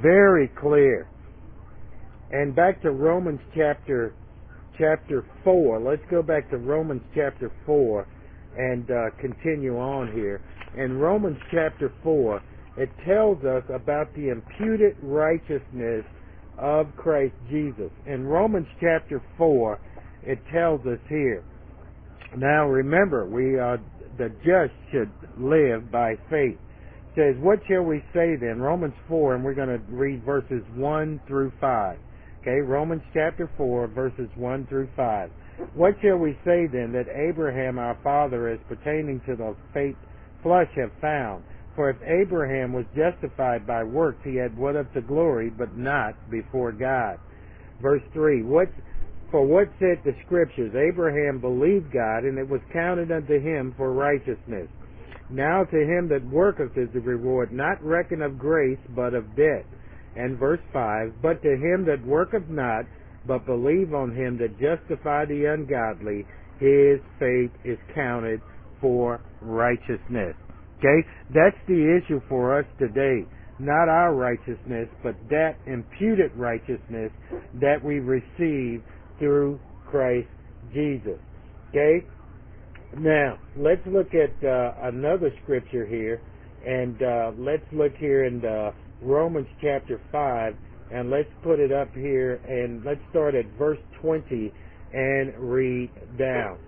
very clear. And back to Romans chapter 4. Let's go back to Romans chapter 4 and continue on here. In Romans chapter 4, it tells us about the imputed righteousness of Christ Jesus. In Romans chapter 4, it tells us here. Now remember, the just should live by faith. It says, what shall we say then? Romans 4, and we're going to read verses 1 through 5. Okay, Romans chapter 4, verses 1 through 5. What shall we say then that Abraham our father, as pertaining to the faith flesh, have found? For if Abraham was justified by works, he had won to glory, but not before God. Verse 3, For what said the Scriptures? Abraham believed God, and it was counted unto him for righteousness. Now to him that worketh is the reward, not reckoned of grace, but of debt. And verse 5, But to him that worketh not, but believe on him that justify the ungodly, his faith is counted for righteousness. Okay? That's the issue for us today. Not our righteousness, but that imputed righteousness that we receive through Christ Jesus. Okay? Now, let's look at another scripture here, and let's look here in Romans chapter 5, and let's put it up here, and let's start at verse 20 and read down.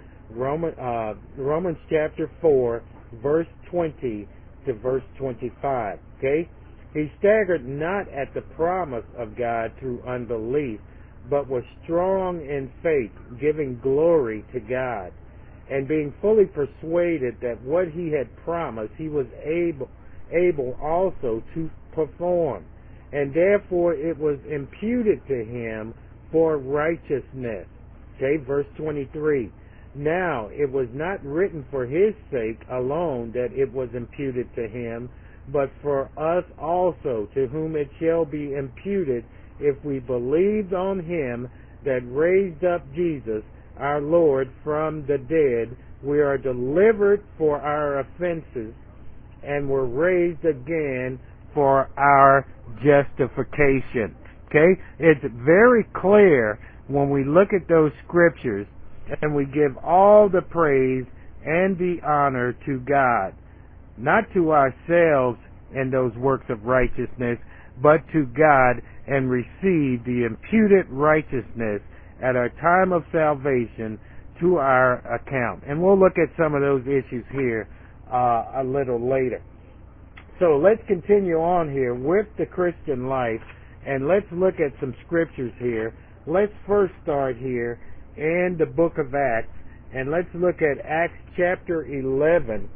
Romans chapter 4, verse 20 to verse 25. Okay? He staggered not at the promise of God through unbelief, but was strong in faith, giving glory to God, and being fully persuaded that what he had promised he was able also to perform, and therefore it was imputed to him for righteousness. Okay, verse 23. Now it was not written for his sake alone that it was imputed to him, but for us also, to whom it shall be imputed, if we believed on him that raised up Jesus, our Lord, from the dead. We are delivered for our offenses, and were raised again for our justification. Okay? It's very clear when we look at those scriptures, and we give all the praise and the honor to God, not to ourselves and those works of righteousness, but to God, and receive the imputed righteousness at our time of salvation to our account. And we'll look at some of those issues here a little later. So let's continue on here with the Christian life, and let's look at some scriptures here. Let's first start here in the book of Acts, and let's look at Acts chapter 11.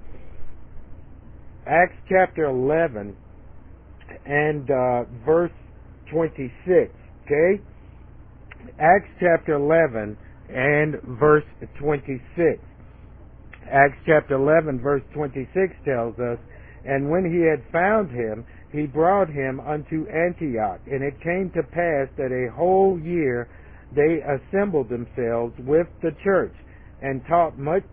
Acts chapter 11 and verse 26. Okay? Acts chapter 11 and verse 26. Acts chapter 11 verse 26 tells us, And when he had found him, he brought him unto Antioch. And it came to pass that a whole year they assembled themselves with the church, and taught much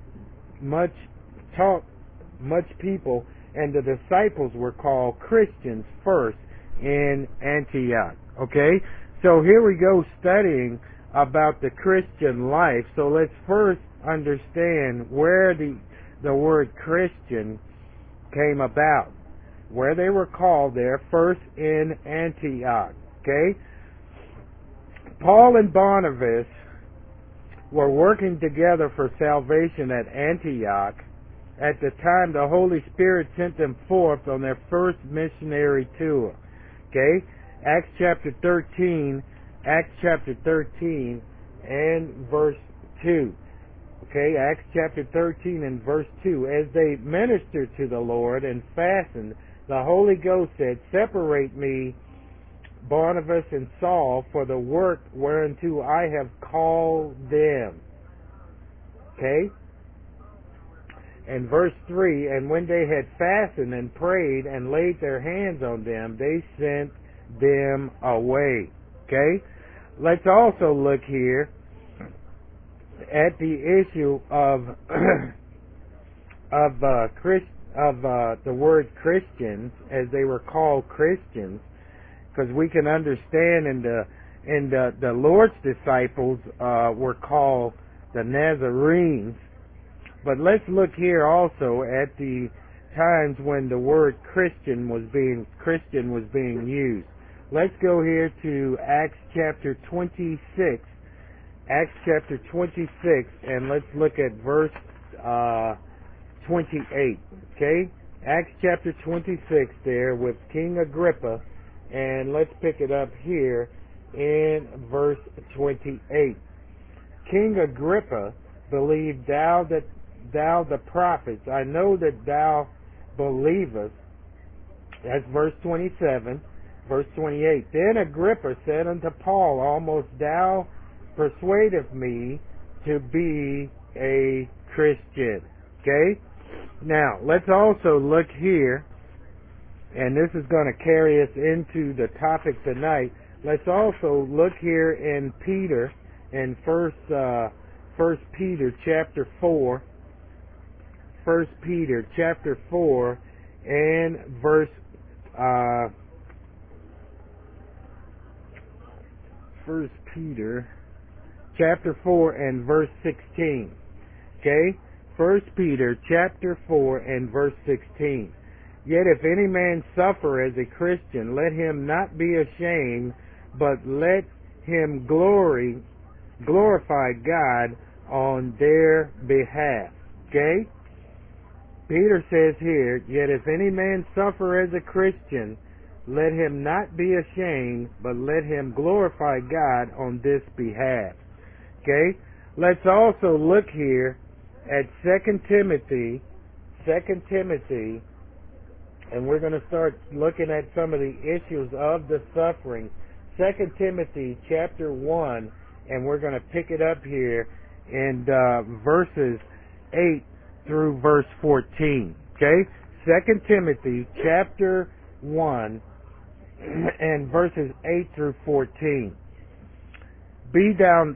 people, and the disciples were called Christians first in Antioch. Okay? So here we go studying about the Christian life. So let's first understand where the word Christian came about, where they were called there, first in Antioch. Okay? Paul and Barnabas were working together for salvation at Antioch at the time the Holy Spirit sent them forth on their first missionary tour. Okay? Acts chapter 13 and verse 2. Okay, Acts chapter 13 and verse 2. As they ministered to the Lord and fastened, the Holy Ghost said, Separate me, Barnabas and Saul, for the work whereunto I have called them. Okay? And verse 3, And when they had fasted and prayed and laid their hands on them, they sent them away. Okay? Let's also look here at the issue of the word Christians, as they were called Christians, because we can understand the Lord's disciples were called the Nazarenes. But let's look here also at the times when the word Christian was being used. Let's go here to Acts chapter 26. Acts chapter 26, and let's look at verse 28. Okay? Acts chapter 26 there with King Agrippa, and let's pick it up here in verse 28. King Agrippa, believe thou the prophets. I know that thou believest. That's verse 27. Verse 28. Then Agrippa said unto Paul, almost thou persuadest me to be a Christian. Okay? Now, let's also look here, and this is going to carry us into the topic tonight. Let's also look here in Peter, in First Peter chapter 4. 1 Peter chapter 4 and verse 1 Peter chapter 4 and verse 16. Okay? 1 Peter chapter 4 and verse 16. Yet if any man suffer as a Christian, let him not be ashamed, but let him glorify God on their behalf. Okay? Peter says here, yet if any man suffer as a Christian, let him not be ashamed, but let him glorify God on this behalf. Okay? Let's also look here at 2 Timothy, and we're going to start looking at some of the issues of the suffering. 2 Timothy chapter 1, and we're going to pick it up here in verses 8 through verse 14. Okay? 2 Timothy chapter 1 and verses 8 through 14. Be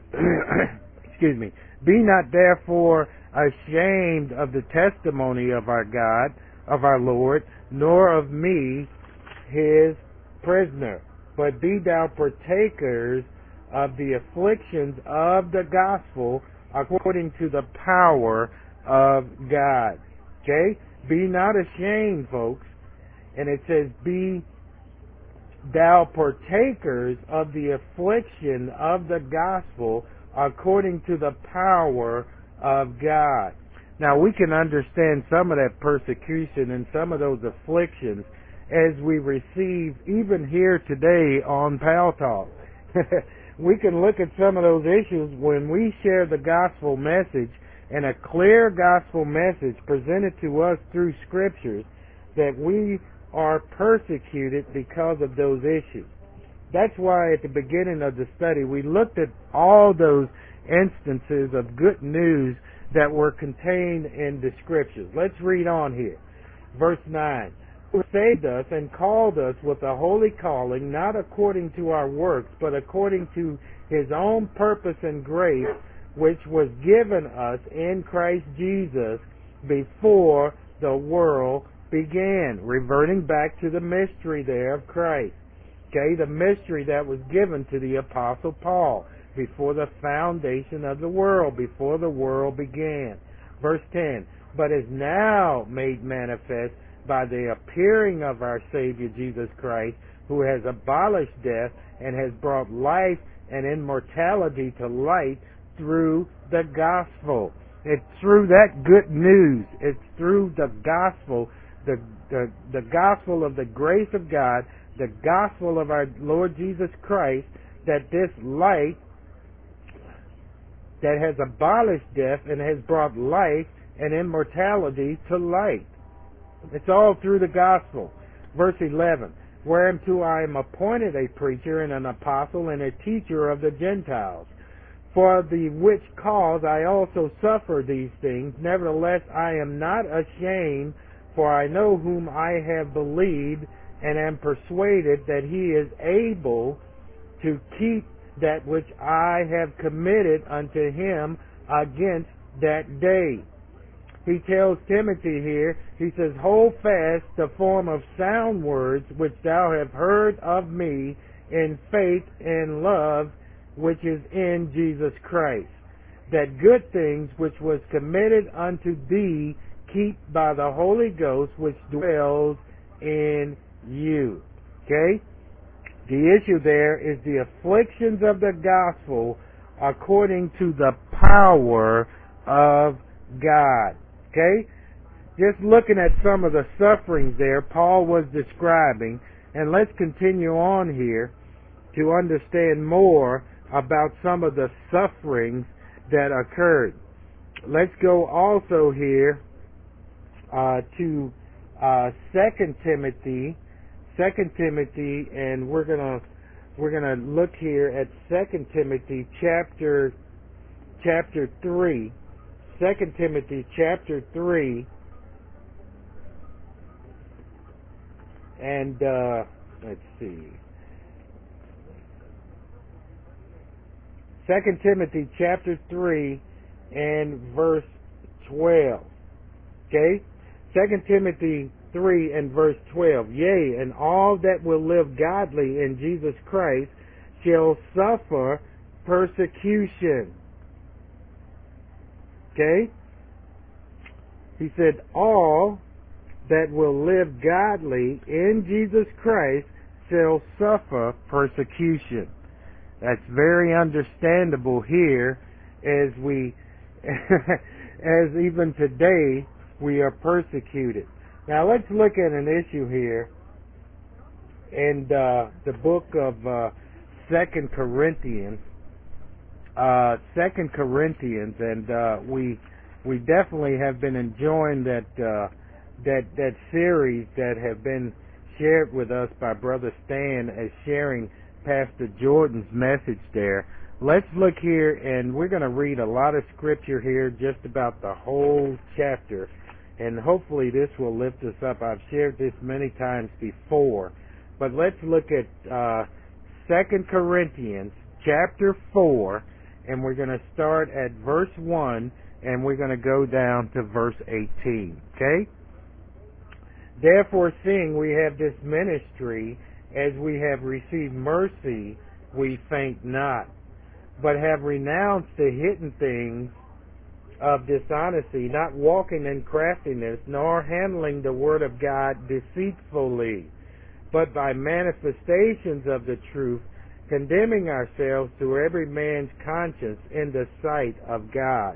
not therefore ashamed of the testimony of our God, of our Lord, nor of me, his prisoner, but be thou partakers of the afflictions of the gospel according to the power of God. Okay? Be not ashamed, folks. And it says, be thou partakers of the affliction of the gospel according to the power of God. Now, we can understand some of that persecution and some of those afflictions as we receive, even here today on Pal Talk. We can look at some of those issues when we share the gospel message, and a clear gospel message presented to us through scriptures, that we are persecuted because of those issues. That's why at the beginning of the study we looked at all those instances of good news that were contained in the scriptures. Let's read on here. Verse 9. Who saved us and called us with a holy calling, not according to our works, but according to his own purpose and grace, which was given us in Christ Jesus before the world began. Reverting back to the mystery there of Christ. Okay, the mystery that was given to the Apostle Paul before the foundation of the world, before the world began. Verse 10, but is now made manifest by the appearing of our Savior Jesus Christ, who has abolished death and has brought life and immortality to light through the gospel. It's through that good news. It's through the gospel, the gospel of the grace of God, the gospel of our Lord Jesus Christ, that this light that has abolished death and has brought life and immortality to light. It's all through the gospel. Verse 11, whereunto I am appointed a preacher and an apostle and a teacher of the Gentiles. For the which cause I also suffer these things. Nevertheless, I am not ashamed, for I know whom I have believed, and am persuaded that he is able to keep that which I have committed unto him against that day. he tells Timothy here, he says, hold fast the form of sound words which thou hast heard of me in faith and love which is in Jesus Christ. That good things which was committed unto thee keep by the Holy Ghost which dwells in you. Okay? The issue there is the afflictions of the gospel according to the power of God. Okay? Just looking at some of the sufferings there Paul was describing, and let's continue on here to understand more about some of the sufferings that occurred. Let's go also here to 2 Timothy, and we're gonna look here at 2 Timothy chapter 3. 2 Timothy chapter 3, and let's see. 2 Timothy chapter 3 and verse 12. Okay? 2 Timothy 3 and verse 12. Yea, and all that will live godly in Jesus Christ shall suffer persecution. Okay? He said, all that will live godly in Jesus Christ shall suffer persecution. That's very understandable here as we, as even today, we are persecuted. Now let's look at an issue here in the book of 2 Corinthians. 2 Corinthians, and we definitely have been enjoying that series that have been shared with us by Brother Stan as sharing Pastor Jordan's message there. Let's look here, and we're going to read a lot of scripture here, just about the whole chapter, and hopefully this will lift us up. I've shared this many times before, but let's look at 2 Corinthians chapter 4, and we're going to start at verse 1, and we're going to go down to verse 18. Okay? Therefore, seeing we have this ministry, as we have received mercy, we faint not, but have renounced the hidden things of dishonesty, not walking in craftiness, nor handling the word of God deceitfully, but by manifestations of the truth, condemning ourselves to every man's conscience in the sight of God.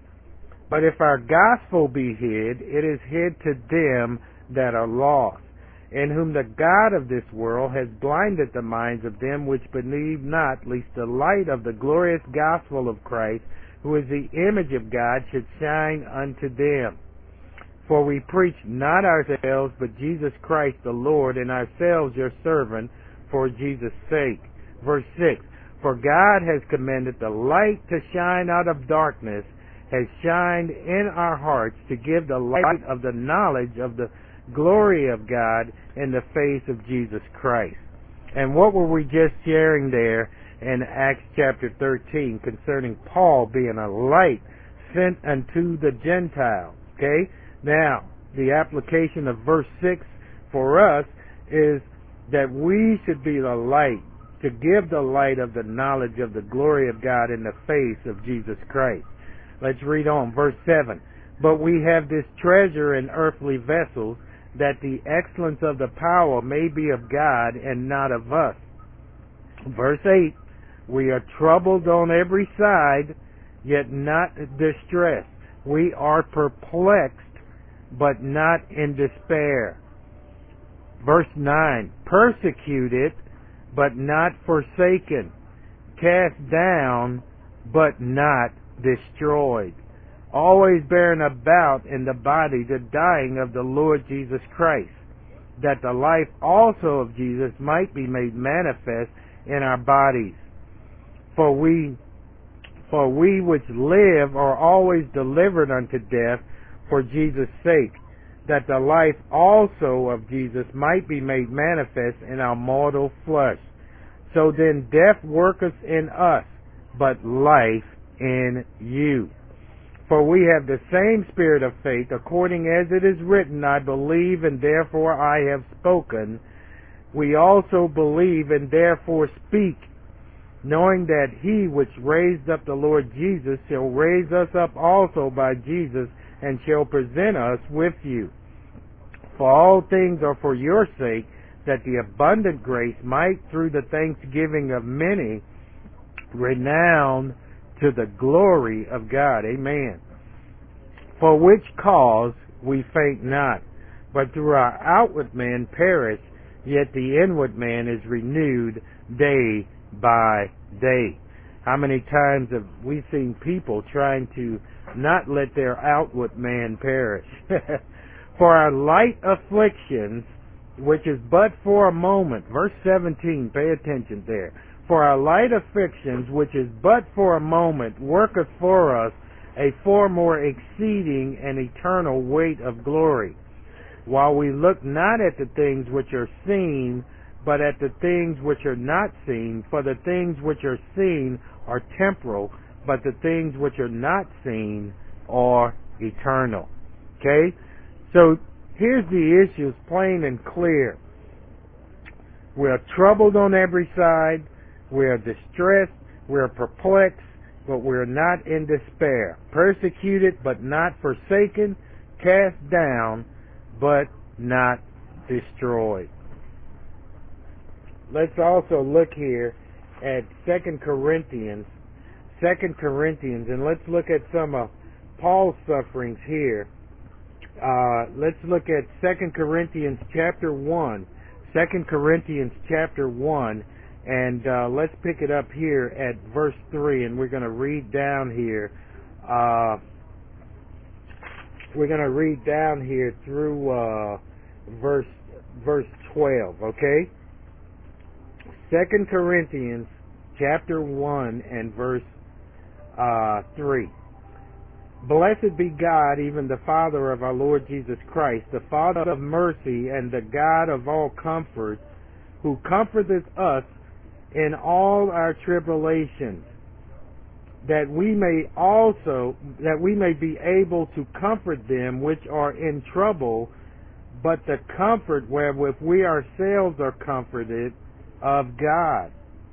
But if our gospel be hid, it is hid to them that are lost, in whom the God of this world has blinded the minds of them which believe not, lest the light of the glorious gospel of Christ, who is the image of God, should shine unto them. For we preach not ourselves, but Jesus Christ the Lord, and ourselves your servant, for Jesus' sake. Verse 6, for God has commanded the light to shine out of darkness, has shined in our hearts to give the light of the knowledge of the glory of God in the face of Jesus Christ. And what were we just sharing there in Acts chapter 13 concerning Paul being a light sent unto the Gentiles? Okay? Now, the application of verse 6 for us is that we should be the light, to give the light of the knowledge of the glory of God in the face of Jesus Christ. Let's read on. Verse 7. But we have this treasure in earthly vessels, that the excellence of the power may be of God and not of us. Verse 8, we are troubled on every side, yet not distressed. We are perplexed, but not in despair. Verse 9, persecuted, but not forsaken. Cast down, but not destroyed. Always bearing about in the body the dying of the Lord Jesus Christ, that the life also of Jesus might be made manifest in our bodies. For we which live are always delivered unto death for Jesus' sake, that the life also of Jesus might be made manifest in our mortal flesh. So then death worketh in us, but life in you. For we have the same spirit of faith, according as it is written, I believe, and therefore I have spoken. We also believe, and therefore speak, knowing that he which raised up the Lord Jesus shall raise us up also by Jesus, and shall present us with you. For all things are for your sake, that the abundant grace might, through the thanksgiving of many, renown to the glory of God. Amen. For which cause we faint not, but through our outward man perish, yet the inward man is renewed day by day. How many times have we seen people trying to not let their outward man perish? For our light afflictions, which is but for a moment. Verse 17, pay attention there. For our light afflictions, which is but for a moment, worketh for us a far more exceeding and eternal weight of glory. While we look not at the things which are seen, but at the things which are not seen. For the things which are seen are temporal, but the things which are not seen are eternal. Okay? So here's the issues, plain and clear. We are troubled on every side. We are distressed. We are perplexed, but we are not in despair. Persecuted, but not forsaken. Cast down, but not destroyed. Let's also look here at 2 Corinthians, and let's look at some of Paul's sufferings here. Let's look at 2 Corinthians chapter 1. 2 Corinthians chapter 1, and let's pick it up here at verse 3, and we're going to read down here. We're going to read down here through verse 12, okay? 2 Corinthians chapter 1 and verse 3. Blessed be God, even the Father of our Lord Jesus Christ, the Father of mercy and the God of all comfort, who comforteth us in all our tribulations, that we may be able to comfort them which are in trouble, but the comfort wherewith we ourselves are comforted of God.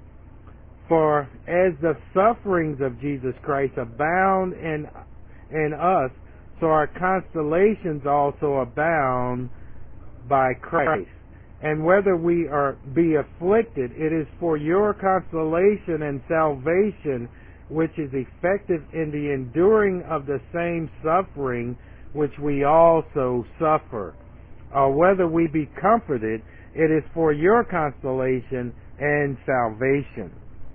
For as the sufferings of Jesus Christ abound in us, so our consolations also abound by Christ. And whether we be afflicted, it is for your consolation and salvation, which is effective in the enduring of the same suffering which we also suffer. Or whether we be comforted, it is for your consolation and salvation.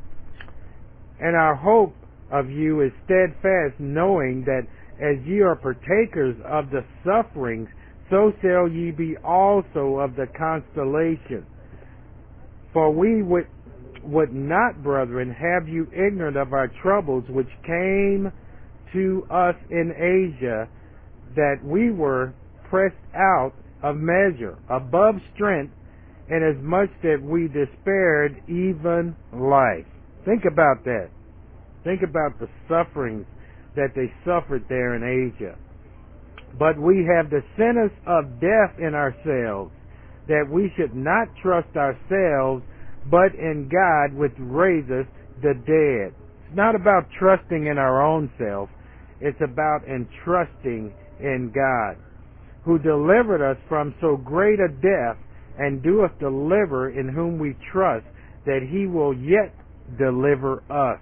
And our hope of you is steadfast, knowing that as ye are partakers of the sufferings, so shall ye be also of the consolation. For we would not, brethren, have you ignorant of our troubles which came to us in Asia, that we were pressed out of measure, above strength, inasmuch that we despaired even life. Think about that. Think about the sufferings that they suffered there in Asia. But we have the sentence of death in ourselves, that we should not trust ourselves, but in God which raiseth the dead. It's not about trusting in our own self. It's about entrusting in God, who delivered us from so great a death, and doeth deliver, in whom we trust, that he will yet deliver us.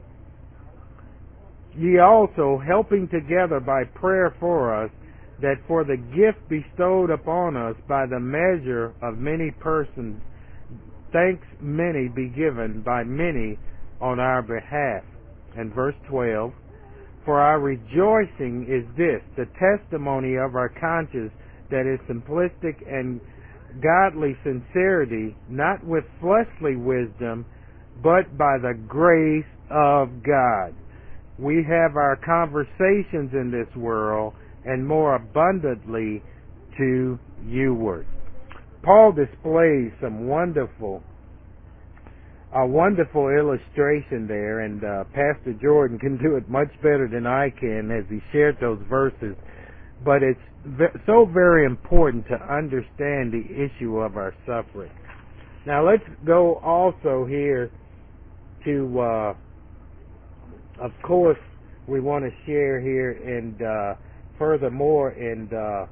Ye also, helping together by prayer for us, that for the gift bestowed upon us by the measure of many persons, thanks many be given by many on our behalf. And verse 12, for our rejoicing is this, the testimony of our conscience, that is simplistic and godly sincerity, not with fleshly wisdom, but by the grace of God. We have our conversations in this world, and more abundantly to youward. Paul displays some wonderful a wonderful illustration there, and Pastor Jordan can do it much better than I can as he shared those verses. But it's so very important to understand the issue of our suffering. Now let's go also here to, of course, we want to share here, and furthermore in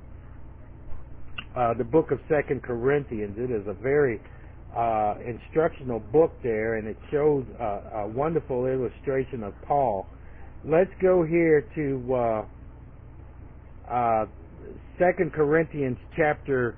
the book of 2 Corinthians. It is a very instructional book there, and it shows a wonderful illustration of Paul. Let's go here to 2 Corinthians chapter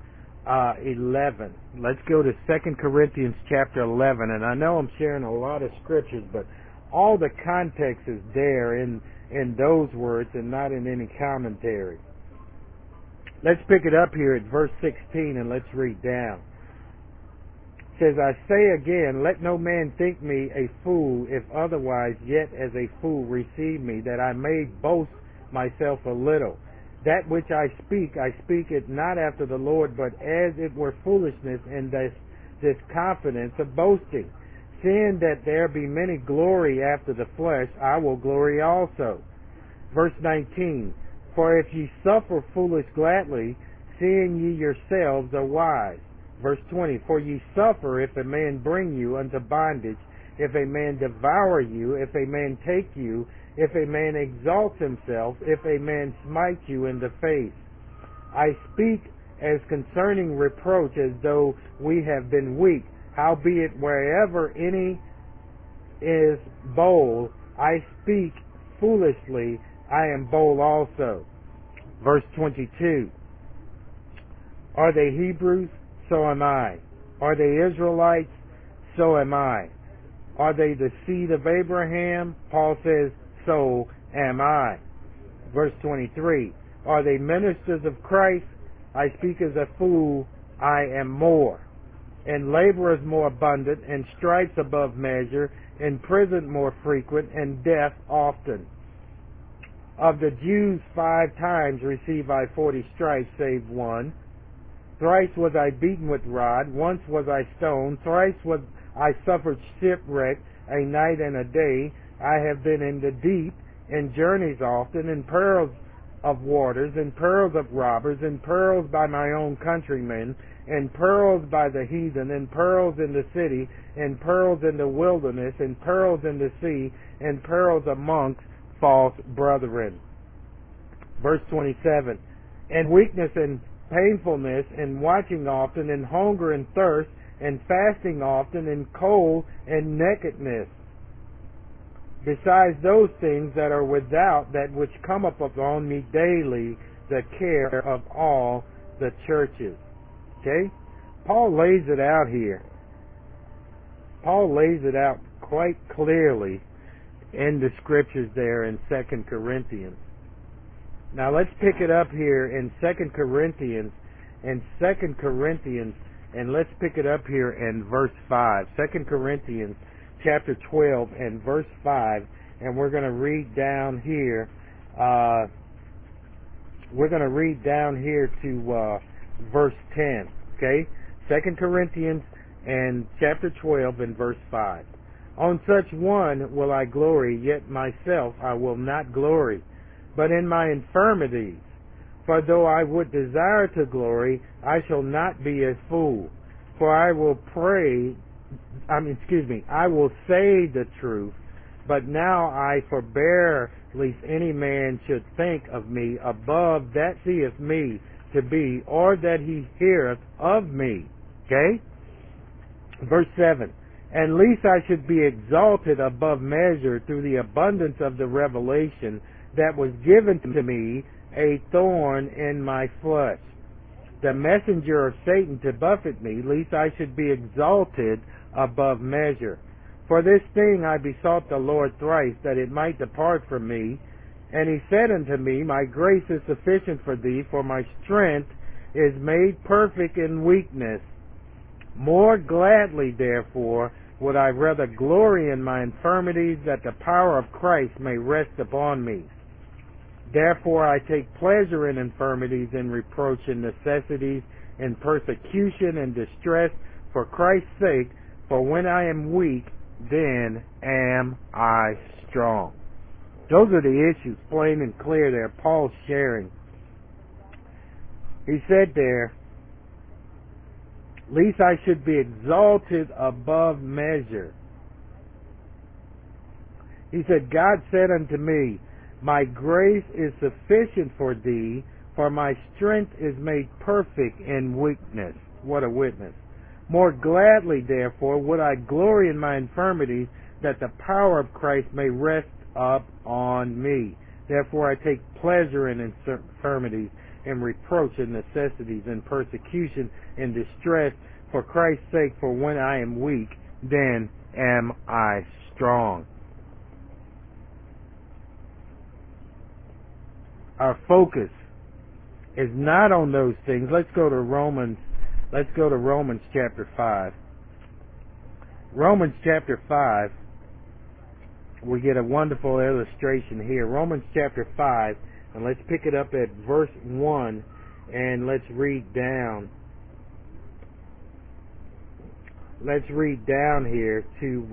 11. Let's go to 2 Corinthians chapter 11, and I know I'm sharing a lot of scriptures, but all the context is there in those words and not in any commentary. Let's pick it up here at verse 16 and let's read down. It says, I say again, let no man think me a fool, if otherwise yet as a fool receive me, that I may boast myself a little. That which I speak it not after the Lord, but as it were foolishness, and this confidence of boasting. Seeing that there be many glory after the flesh, I will glory also. Verse 19, for if ye suffer foolish gladly, seeing ye yourselves are wise. Verse 20, for ye suffer if a man bring you unto bondage, if a man devour you, if a man take you, if a man exalt himself, if a man smite you in the face. I speak as concerning reproach, as though we have been weak. Howbeit wherever any is bold, I speak foolishly, I am bold also. Verse 22, are they Hebrews? So am I. Are they Israelites? So am I. Are they the seed of Abraham? Paul says, so am I. Verse 23, are they ministers of Christ? I speak as a fool, I am more. And laborers more abundant, and stripes above measure, and prison more frequent, and death often. Of the Jews 5 times receive I 40 stripes, save one. Thrice was I beaten with rod, once was I stoned, thrice was I suffered shipwreck, a night and a day. I have been in the deep, in journeys often, in perils of waters, in perils of robbers, in perils by my own countrymen, in perils by the heathen, in perils in the city, in perils in the wilderness, in perils in the sea, in perils amongst false brethren. Verse 27, and weakness and painfulness, and watching often, and hunger and thirst, and fasting often, and cold and nakedness. Besides those things that are without, that which come up upon me daily, the care of all the churches. Okay? Paul lays it out here. Paul lays it out quite clearly in the scriptures there in 2 Corinthians. Now let's pick it up here in 2 Corinthians, and let's pick it up here in verse 5. 2 Corinthians chapter 12 and verse 5, and we're going to read down here. We're going to read down here to verse 10. Okay? 2 Corinthians and chapter 12 and verse 5. On such one will I glory, yet myself I will not glory, but in my infirmities. For though I would desire to glory, I shall not be a fool. For I will I will say the truth, but now I forbear, lest any man should think of me above that seeth me to be, or that he heareth of me. Okay? Verse 7. And lest I should be exalted above measure through the abundance of the revelation that was given to me, a thorn in my flesh, the messenger of Satan to buffet me, lest I should be exalted above measure. For this thing I besought the Lord thrice, that it might depart from me. And he said unto me, my grace is sufficient for thee, for my strength is made perfect in weakness. More gladly, therefore, would I rather glory in my infirmities, that the power of Christ may rest upon me. Therefore I take pleasure in infirmities, in reproach, in necessities, in persecution, in distress, for Christ's sake. For when I am weak, then am I strong. Those are the issues, plain and clear there. Paul's sharing. He said there, least I should be exalted above measure. He said, God said unto me, my grace is sufficient for thee, for my strength is made perfect in weakness. What a witness. More gladly, therefore, would I glory in my infirmities, that the power of Christ may rest up on me. Therefore I take pleasure in infirmities, in reproach, in necessities, in persecution, in distress, for Christ's sake. For when I am weak, then am I strong. Our focus is not on those things. Let's go to Romans chapter 5. Romans chapter 5, we get a wonderful illustration here. Romans chapter 5, and let's pick it up at verse 1, and let's read down. Let's read down here to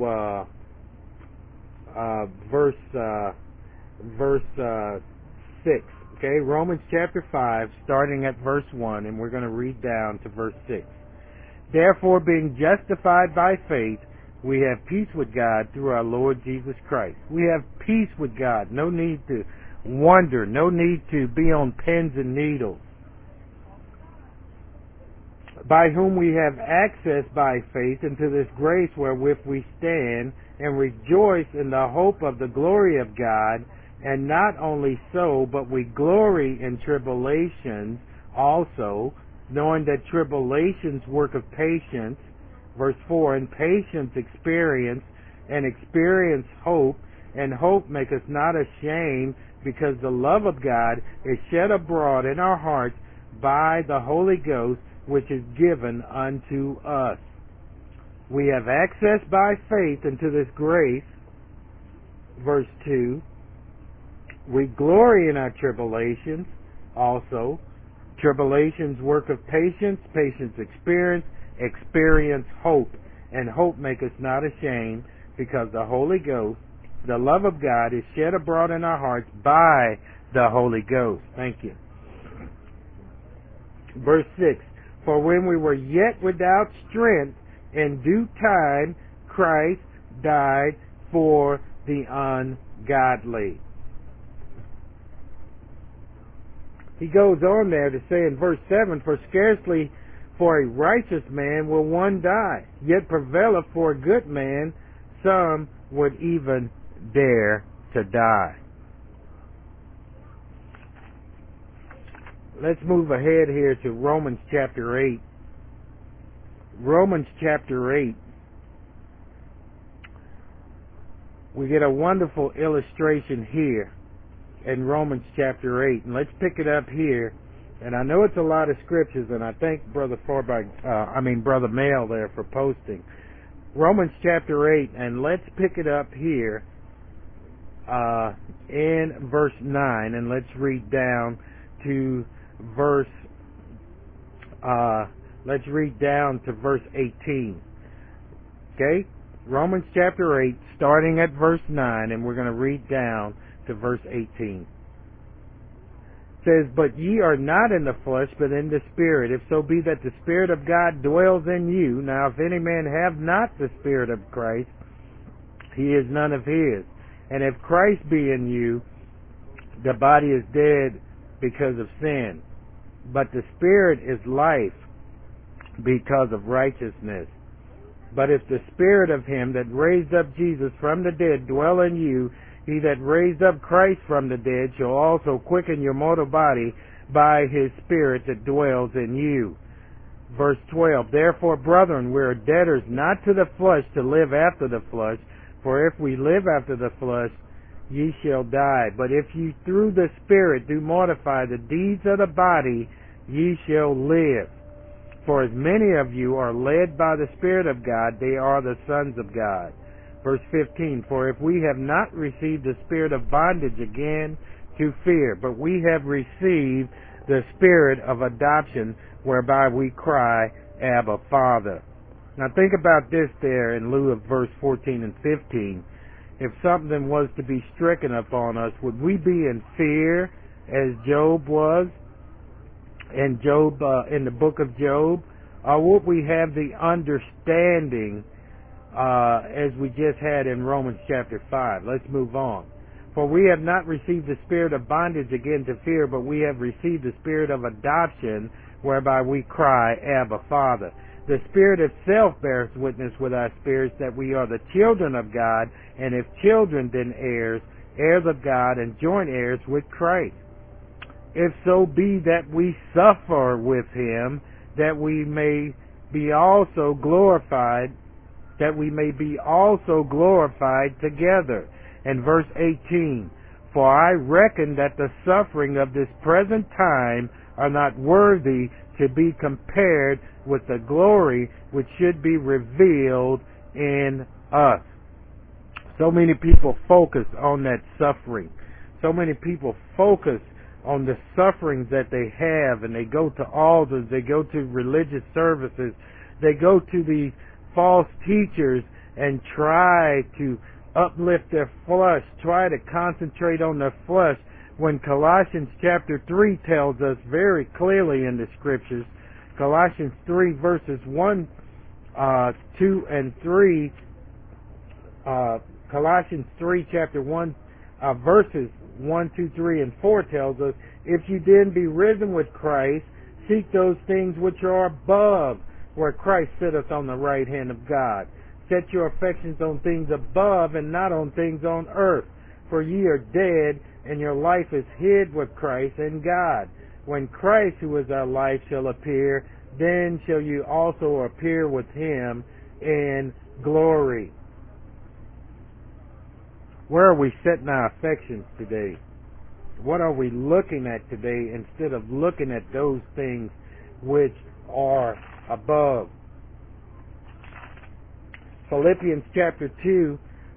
verse 6. Okay, Romans chapter 5, starting at verse 1, and we're going to read down to verse 6. Therefore, being justified by faith, we have peace with God through our Lord Jesus Christ. We have peace with God. No need to wonder. No need to be on pins and needles. By whom we have access by faith into this grace wherewith we stand, and rejoice in the hope of the glory of God. And not only so, but we glory in tribulations also, knowing that tribulations work of patience. Verse 4, and patience experience, and experience hope, and hope maketh not ashamed, because the love of God is shed abroad in our hearts by the Holy Ghost, which is given unto us. We have access by faith into this grace. Verse 2, we glory in our tribulations also. Tribulations work of patience, patience experience, experience hope, and hope maketh not ashamed, because the Holy Ghost, the love of God, is shed abroad in our hearts by the Holy Ghost. Thank you. Verse 6, for when we were yet without strength, in due time Christ died for the ungodly. He goes on there to say in verse 7, for scarcely for a righteous man will one die, yet prevaileth for a good man, some would even dare to die. Let's move ahead here to Romans chapter 8. Romans chapter 8. We get a wonderful illustration here in Romans chapter 8. And let's pick it up here. And I know it's a lot of scriptures, and I thank Brother Mail there for posting. Romans chapter 8, and let's pick it up here in verse 9, and let's read down to verse 18. Okay? Romans chapter 8, starting at verse 9, and we're going to read down to verse 18. It says, but ye are not in the flesh, but in the Spirit, if so be that the Spirit of God dwells in you. Now if any man have not the Spirit of Christ, he is none of his. And if Christ be in you, the body is dead because of sin, but the Spirit is life because of righteousness. But if the Spirit of him that raised up Jesus from the dead dwell in you, he that raised up Christ from the dead shall also quicken your mortal body by his Spirit that dwells in you. Verse 12, therefore, brethren, we are debtors not to the flesh to live after the flesh, for if we live after the flesh, ye shall die. But if ye through the Spirit do mortify the deeds of the body, ye shall live. For as many of you are led by the Spirit of God, they are the sons of God. Verse 15, for if we have not received the spirit of bondage again to fear, but we have received the Spirit of adoption, whereby we cry, Abba, Father. Now think about this there in lieu of verse 14 and 15. If something was to be stricken upon us, would we be in fear as Job was in the book of Job? Or would we have the understanding as we just had in Romans chapter 5? Let's move on. For we have not received the spirit of bondage again to fear, but we have received the spirit of adoption, whereby we cry, Abba, Father. The Spirit itself bears witness with our spirits that we are the children of God, and if children, then heirs, heirs of God, and joint heirs with Christ. If so be that we suffer with him, that we may be also glorified, together. And verse 18, for I reckon that the suffering of this present time are not worthy to be compared with the glory which should be revealed in us. So many people focus on that suffering. So many people focus on the sufferings that they have, and they go to altars, they go to religious services, they go to these false teachers and try to uplift their flesh, try to concentrate on their flesh, when Colossians chapter 3 tells us very clearly in the scriptures, Colossians 3 verses 1, 2, and 3, Colossians 3 chapter 1, verses 1, 2, 3, and 4 tells us, if you then be risen with Christ, seek those things which are above, where Christ sitteth on the right hand of God. Set your affections on things above and not on things on earth. For ye are dead, and your life is hid with Christ in God. When Christ, who is our life, shall appear, then shall you also appear with him in glory. Where are we setting our affections today? What are we looking at today instead of looking at those things which are above? Philippians chapter 2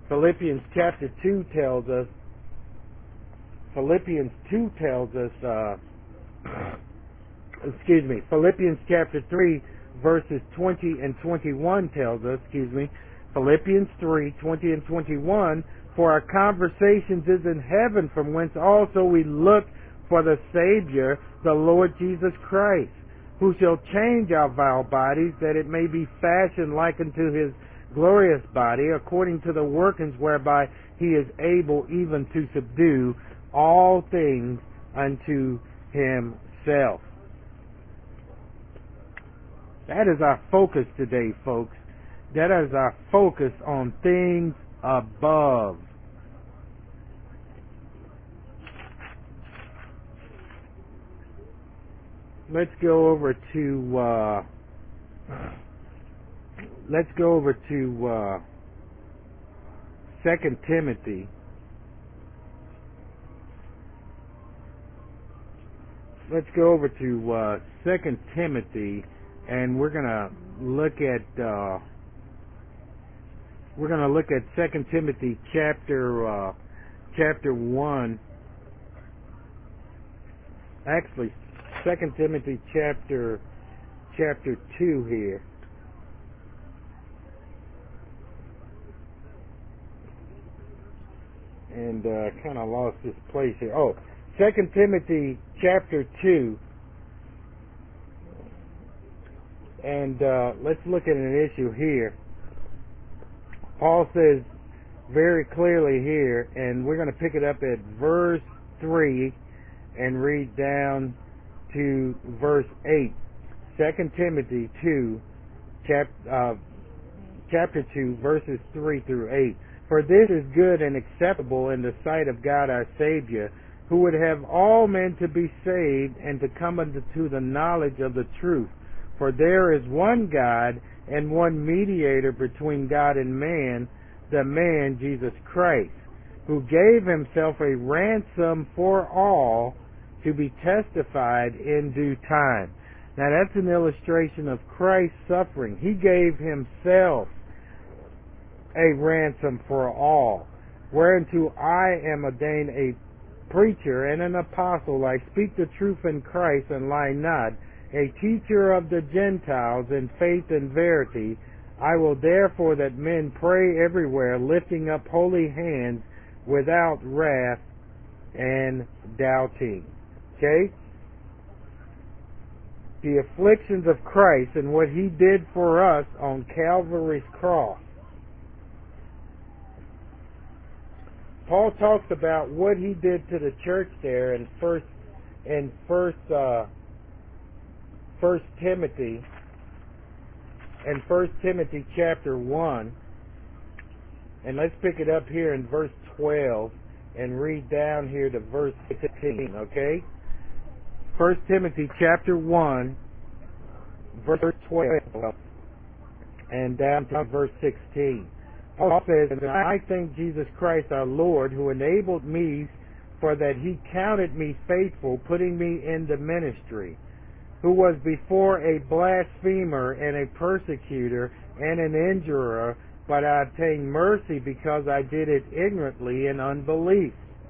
tells us, Philippians chapter 3 verses 20 and 21 tells us, Philippians 3, 20 and 21, for our conversations is in heaven, from whence also we look for the Savior, the Lord Jesus Christ, who shall change our vile bodies, that it may be fashioned like unto his glorious body, according to the workings whereby he is able even to subdue all things unto himself. That is our focus today, folks. That is our focus on things above. Let's go over to 2 Timothy. Let's go over to 2 Timothy, and we're gonna look at 2 Timothy chapter 1. Actually, 2 Timothy chapter 2 here. And kind of lost this place here. 2 Timothy chapter 2. And let's look at an issue here. Paul says very clearly here, and we're going to pick it up at verse 3 and read down to verse 8. 2 Timothy 2, chapter 2, verses 3 through 8. For this is good and acceptable in the sight of God our Savior, who would have all men to be saved and to come unto the knowledge of the truth. For there is one God and one mediator between God and man, the man Jesus Christ, who gave himself a ransom for all, to be testified in due time. Now that's an illustration of Christ's suffering. He gave himself a ransom for all, whereunto I am ordained a preacher and an apostle. I speak the truth in Christ and lie not, a teacher of the Gentiles in faith and verity. I will therefore that men pray everywhere, lifting up holy hands without wrath and doubting. Okay? The afflictions of Christ and what He did for us on Calvary's cross. Paul talks about what He did to the church there in First Timothy, in 1 Timothy chapter 1, and let's pick it up here in verse 12 and read down here to verse 16, okay? 1 Timothy chapter 1, verse 12, and down to verse 16. Paul says, "And I thank Jesus Christ our Lord, who enabled me, for that He counted me faithful, putting me in the ministry, who was before a blasphemer and a persecutor and an injurer, but I obtained mercy because I did it ignorantly in unbelief.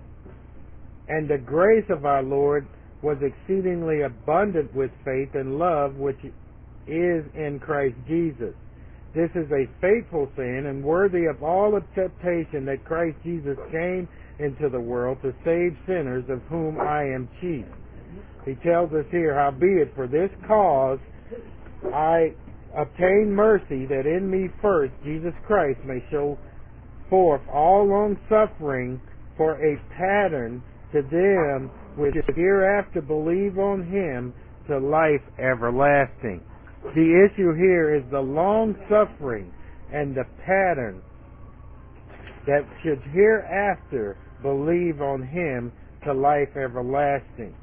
And the grace of our Lord was exceedingly abundant with faith and love, which is in Christ Jesus. This is a faithful saying and worthy of all acceptation, that Christ Jesus came into the world to save sinners, of whom I am chief." He tells us here, "Howbeit for this cause I obtain mercy, that in me first Jesus Christ may show forth all long suffering for a pattern to them which hereafter believe on Him to life everlasting." The issue here is the long suffering and the pattern that should hereafter believe on Him to life everlasting.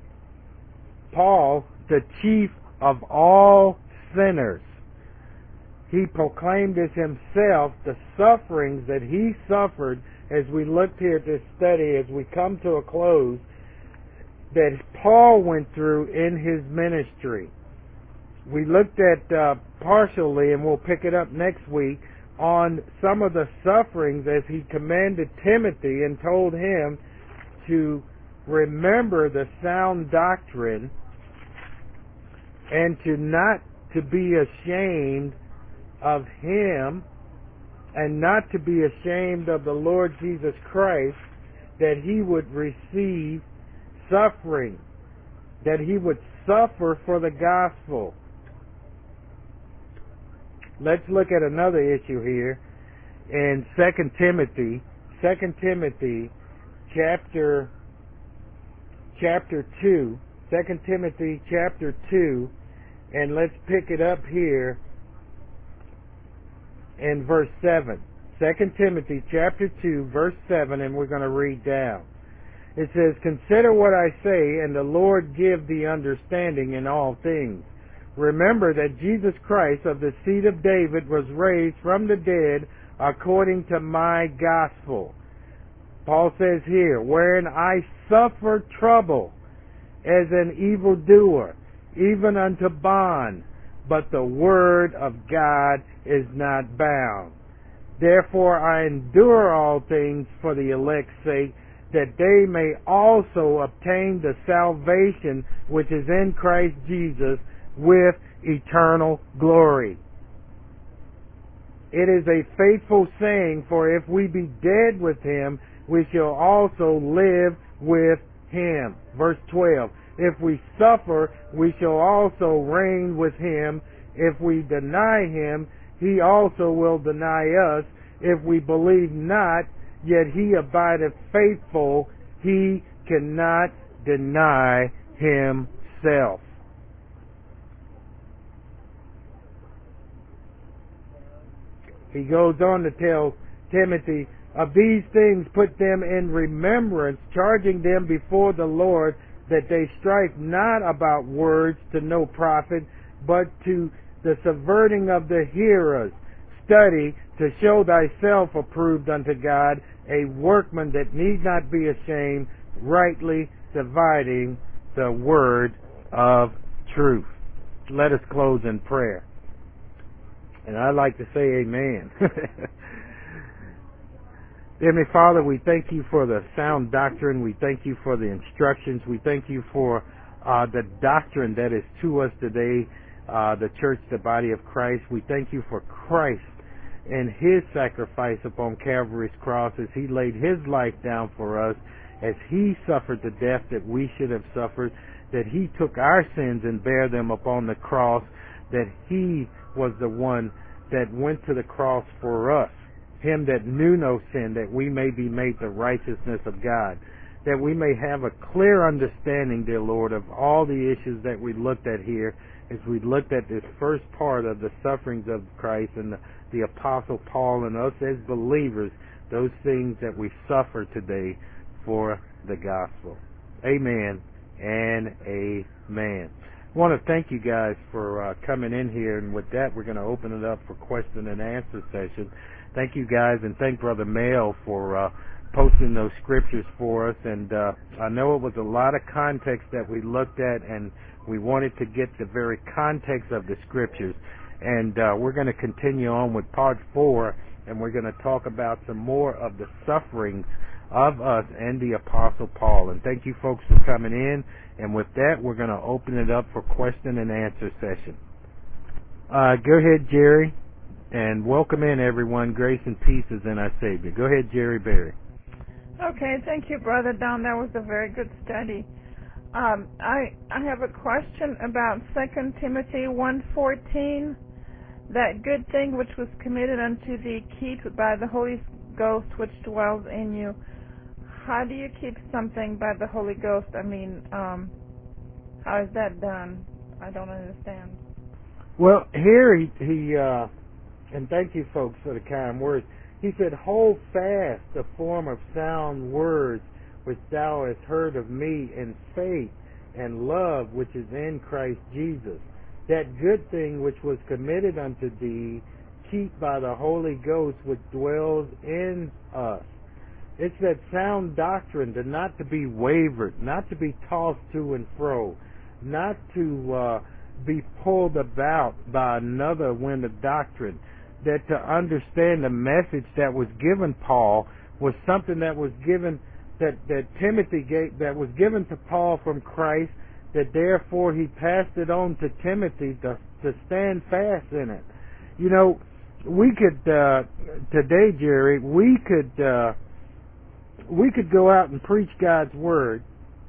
Paul, the chief of all sinners, he proclaimed as himself the sufferings that he suffered, as we looked here at this study, as we come to a close, that Paul went through in his ministry. We looked at partially, and we'll pick it up next week, on some of the sufferings as he commanded Timothy and told him to remember the sound doctrine and to not to be ashamed of Him and not to be ashamed of the Lord Jesus Christ, that he would receive suffering, that he would suffer for the gospel. Let's look at another issue here in 2 Timothy chapter 2, 2 Timothy chapter 2, and let's pick it up here in verse 7. 2 Timothy chapter 2, verse 7, and we're going to read down. It says, "Consider what I say, and the Lord give thee understanding in all things. Remember that Jesus Christ of the seed of David was raised from the dead according to my gospel." Paul says here, "Wherein I suffer trouble as an evildoer, even unto bond, but the word of God is not bound. Therefore I endure all things for the elect's sake, that they may also obtain the salvation which is in Christ Jesus with eternal glory." It is a faithful saying, for if we be dead with Him, we shall also live with Him. Verse 12, "If we suffer, we shall also reign with Him. If we deny Him, He also will deny us. If we believe not, yet He abideth faithful. He cannot deny Himself." He goes on to tell Timothy, "Of these things put them in remembrance, charging them before the Lord, that they strive not about words to no profit, but to the subverting of the hearers. Study to show thyself approved unto God, a workman that need not be ashamed, rightly dividing the word of truth." Let us close in prayer. And I'd like to say amen. Heavenly Father, we thank you for the sound doctrine. We thank you for the instructions. We thank you for the doctrine that is to us today, the church, the body of Christ. We thank you for Christ in His sacrifice upon Calvary's cross, as He laid His life down for us, as He suffered the death that we should have suffered, that He took our sins and bare them upon the cross, that He was the one that went to the cross for us, Him that knew no sin, that we may be made the righteousness of God, that we may have a clear understanding, dear Lord, of all the issues that we looked at here as we looked at this first part of the sufferings of Christ and the Apostle Paul and us as believers, those things that we suffer today for the gospel. Amen and amen. I want to thank you guys for coming in here, and with that we're going to open it up for question and answer session. Thank you guys, and thank Brother Mail for posting those scriptures for us. And I know it was a lot of context that we looked at, and we wanted to get the very context of the scriptures. And we're going to continue on with part 4, and we're going to talk about some more of the sufferings of us and the Apostle Paul. And thank you folks for coming in. And with that, we're going to open it up for question and answer session. Go ahead, Jerry, and welcome in everyone. Grace and peace is in our Savior. Go ahead, Jerry Berry. Okay, thank you, Brother Don. That was a very good study. I have a question about 2 Timothy 1:14. That good thing which was committed unto thee, keep by the Holy Ghost which dwells in you. How do you keep something by the Holy Ghost? I mean, how is that done? I don't understand. Well, here he and thank you folks for the kind words. He said, hold fast the form of sound words which thou hast heard of me in faith and love which is in Christ Jesus. That good thing which was committed unto thee, keep by the Holy Ghost which dwells in us. It's that sound doctrine, not to be wavered, not to be tossed to and fro, not to be pulled about by another wind of doctrine. That to understand the message that was given Paul was something that was given, that Timothy gave, that was given to Paul from Christ, that therefore he passed it on to Timothy to stand fast in it. You know, we could today, Jerry, we could go out and preach God's word.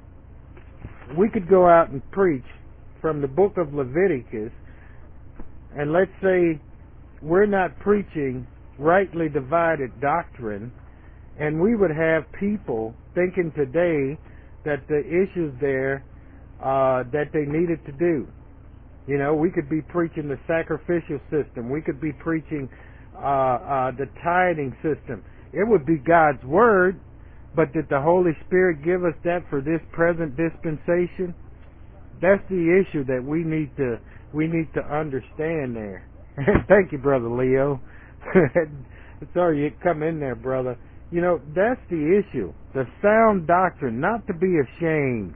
We could go out and preach from the book of Leviticus, and let's say we're not preaching rightly divided doctrine, and we would have people thinking today that the issues there that they needed to do. You know, we could be preaching the sacrificial system. We could be preaching the tithing system. It would be God's word, but did the Holy Spirit give us that for this present dispensation? That's the issue that we need to understand there. Thank you, Brother Leo. Sorry you come in there, brother. You know, that's the issue. The sound doctrine, not to be ashamed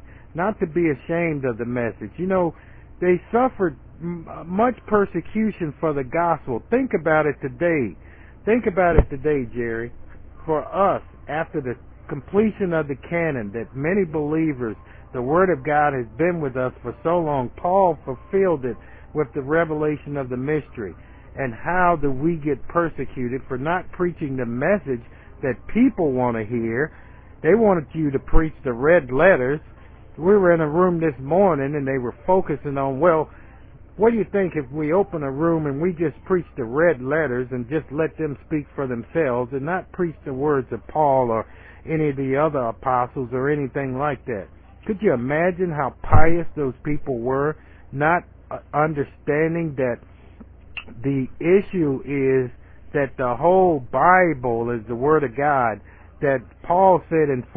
of the message. You know, they suffered much persecution for the gospel. Think about it today. Think about it today, Jerry. For us, after the completion of the canon, that many believers, the Word of God has been with us for so long. Paul fulfilled it with the revelation of the mystery. And how do we get persecuted for not preaching the message that people want to hear? They wanted you to preach the red letters. We were in a room this morning and they were focusing on, well, what do you think if we open a room and we just preach the red letters and just let them speak for themselves and not preach the words of Paul or any of the other apostles or anything like that? Could you imagine how pious those people were, not understanding that the issue is that the whole Bible is the Word of God, that Paul said in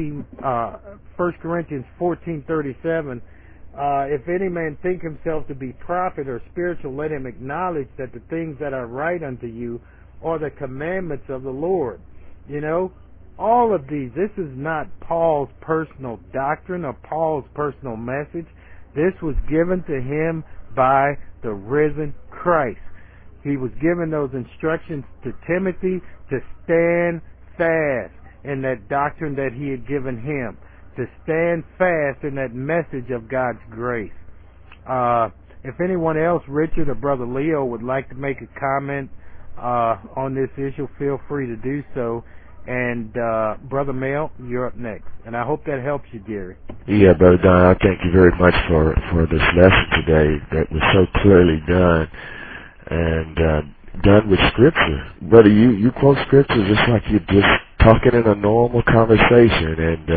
1 Corinthians 14:37, if any man think himself to be prophet or spiritual, let him acknowledge that the things that are right unto you are the commandments of the Lord. You know, all of these, this is not Paul's personal doctrine or Paul's personal message. This was given to him by the risen Christ. He was given those instructions to Timothy to stand fast in that doctrine that he had given him, to stand fast in that message of God's grace. If anyone else, Richard or Brother Leo, would like to make a comment on this issue, feel free to do so. And Brother Mel, you're up next. And I hope that helps you, Gary. Yeah, Brother Don, I thank you very much for this lesson today that was so clearly done and done with Scripture. Brother, you quote Scripture just like you're just talking in a normal conversation,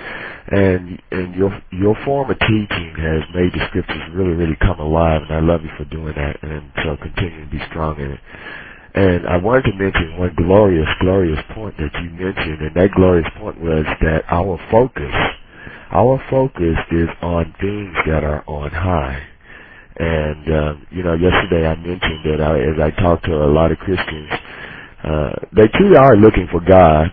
and your form of teaching has made the Scriptures really come alive, and I love you for doing that, and so continue to be strong in it. And I wanted to mention one glorious point that you mentioned, and that glorious point was that our focus is on things that are on high. And, yesterday I mentioned that as I talked to a lot of Christians, they truly are looking for God,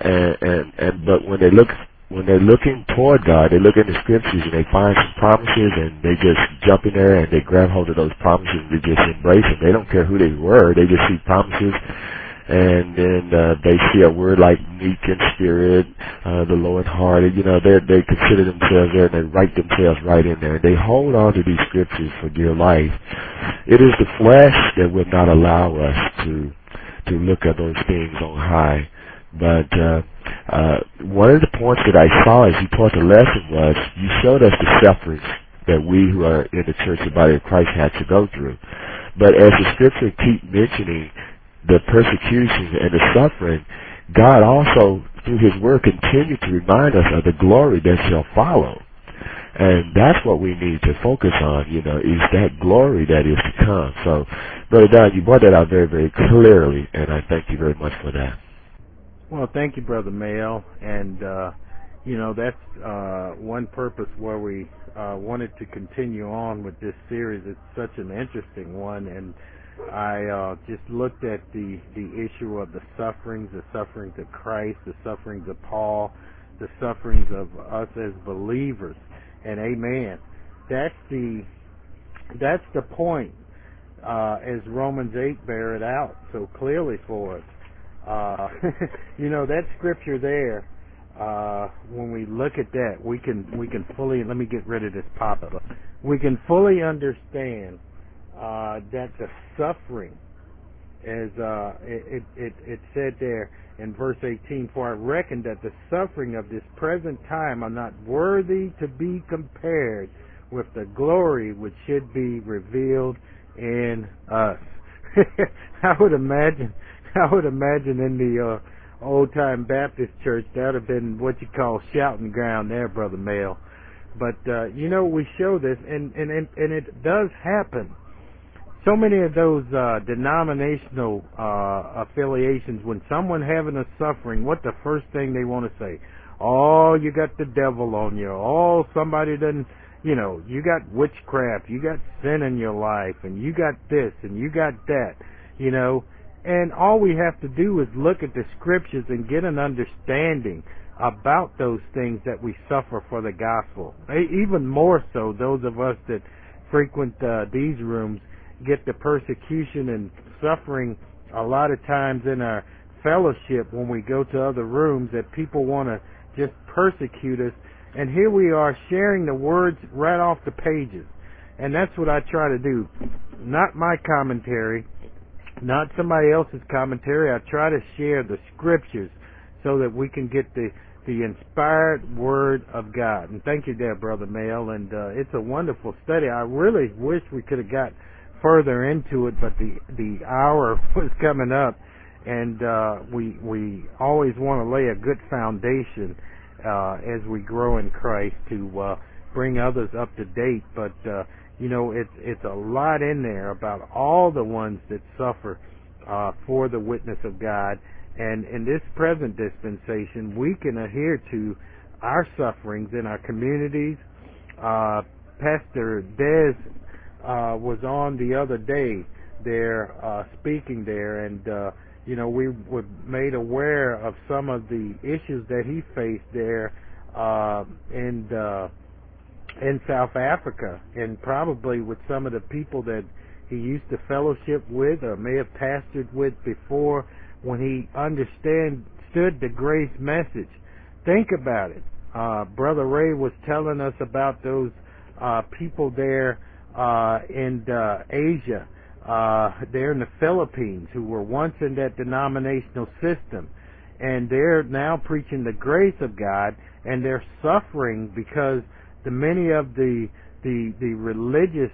but when they're looking toward God, they look in the Scriptures and they find some promises and they just jump in there and they grab hold of those promises and they just embrace them. They don't care who they were. They just see promises, and then they see a word like meek in spirit, the low in heart. They consider themselves there and they write themselves right in there. And they hold on to these Scriptures for dear life. It is the flesh that would not allow us to look at those things on high. But one of the points that I saw as you taught the lesson was you showed us the sufferings that we who are in the church, the body of Christ, had to go through. But as the Scripture keep mentioning the persecutions and the suffering, God also, through His Word, continued to remind us of the glory that shall follow. And that's what we need to focus on, is that glory that is to come. So, Brother Don, you brought that out very clearly, and I thank you very much for that. Well, thank you, Brother Mel. And, that's one purpose where we wanted to continue on with this series. It's such an interesting one. And I just looked at the issue of the sufferings of Christ, the sufferings of Paul, the sufferings of us as believers. And amen. That's the point, as Romans 8 bear it out so clearly for us. That scripture there, when we look at that, we can fully, let me get rid of this pop-up. We can fully understand that the suffering, as it said there in verse 18, for I reckon that the suffering of this present time are not worthy to be compared with the glory which should be revealed in us. I would imagine in the old-time Baptist church, that would have been what you call shouting ground there, Brother Mel. But, we show this, and it does happen. So many of those denominational affiliations, when someone having a suffering, what the first thing they want to say? Oh, you got the devil on you. Oh, somebody doesn't, you got witchcraft. You got sin in your life, and you got this, and you got that, And all we have to do is look at the Scriptures and get an understanding about those things that we suffer for the gospel. Even more so, those of us that frequent these rooms get the persecution and suffering a lot of times in our fellowship when we go to other rooms, that people want to just persecute us. And here we are sharing the words right off the pages. And that's what I try to do. Not my commentary, not somebody else's commentary. I try to share the Scriptures so that we can get the inspired Word of God. And thank you there, Brother Mel. And it's a wonderful study. I really wish we could have got further into it, but the hour was coming up, and we always want to lay a good foundation as we grow in Christ to bring others up to date. But it's a lot in there about all the ones that suffer for the witness of God. And in this present dispensation, we can adhere to our sufferings in our communities. Pastor Des was on the other day there speaking there, and we were made aware of some of the issues that he faced there in South Africa, and probably with some of the people that he used to fellowship with or may have pastored with before, when he understood the grace message. Think about it. Brother Ray was telling us about those people there in Asia they're in the Philippines, who were once in that denominational system, and they're now preaching the grace of God, and they're suffering because many of the religious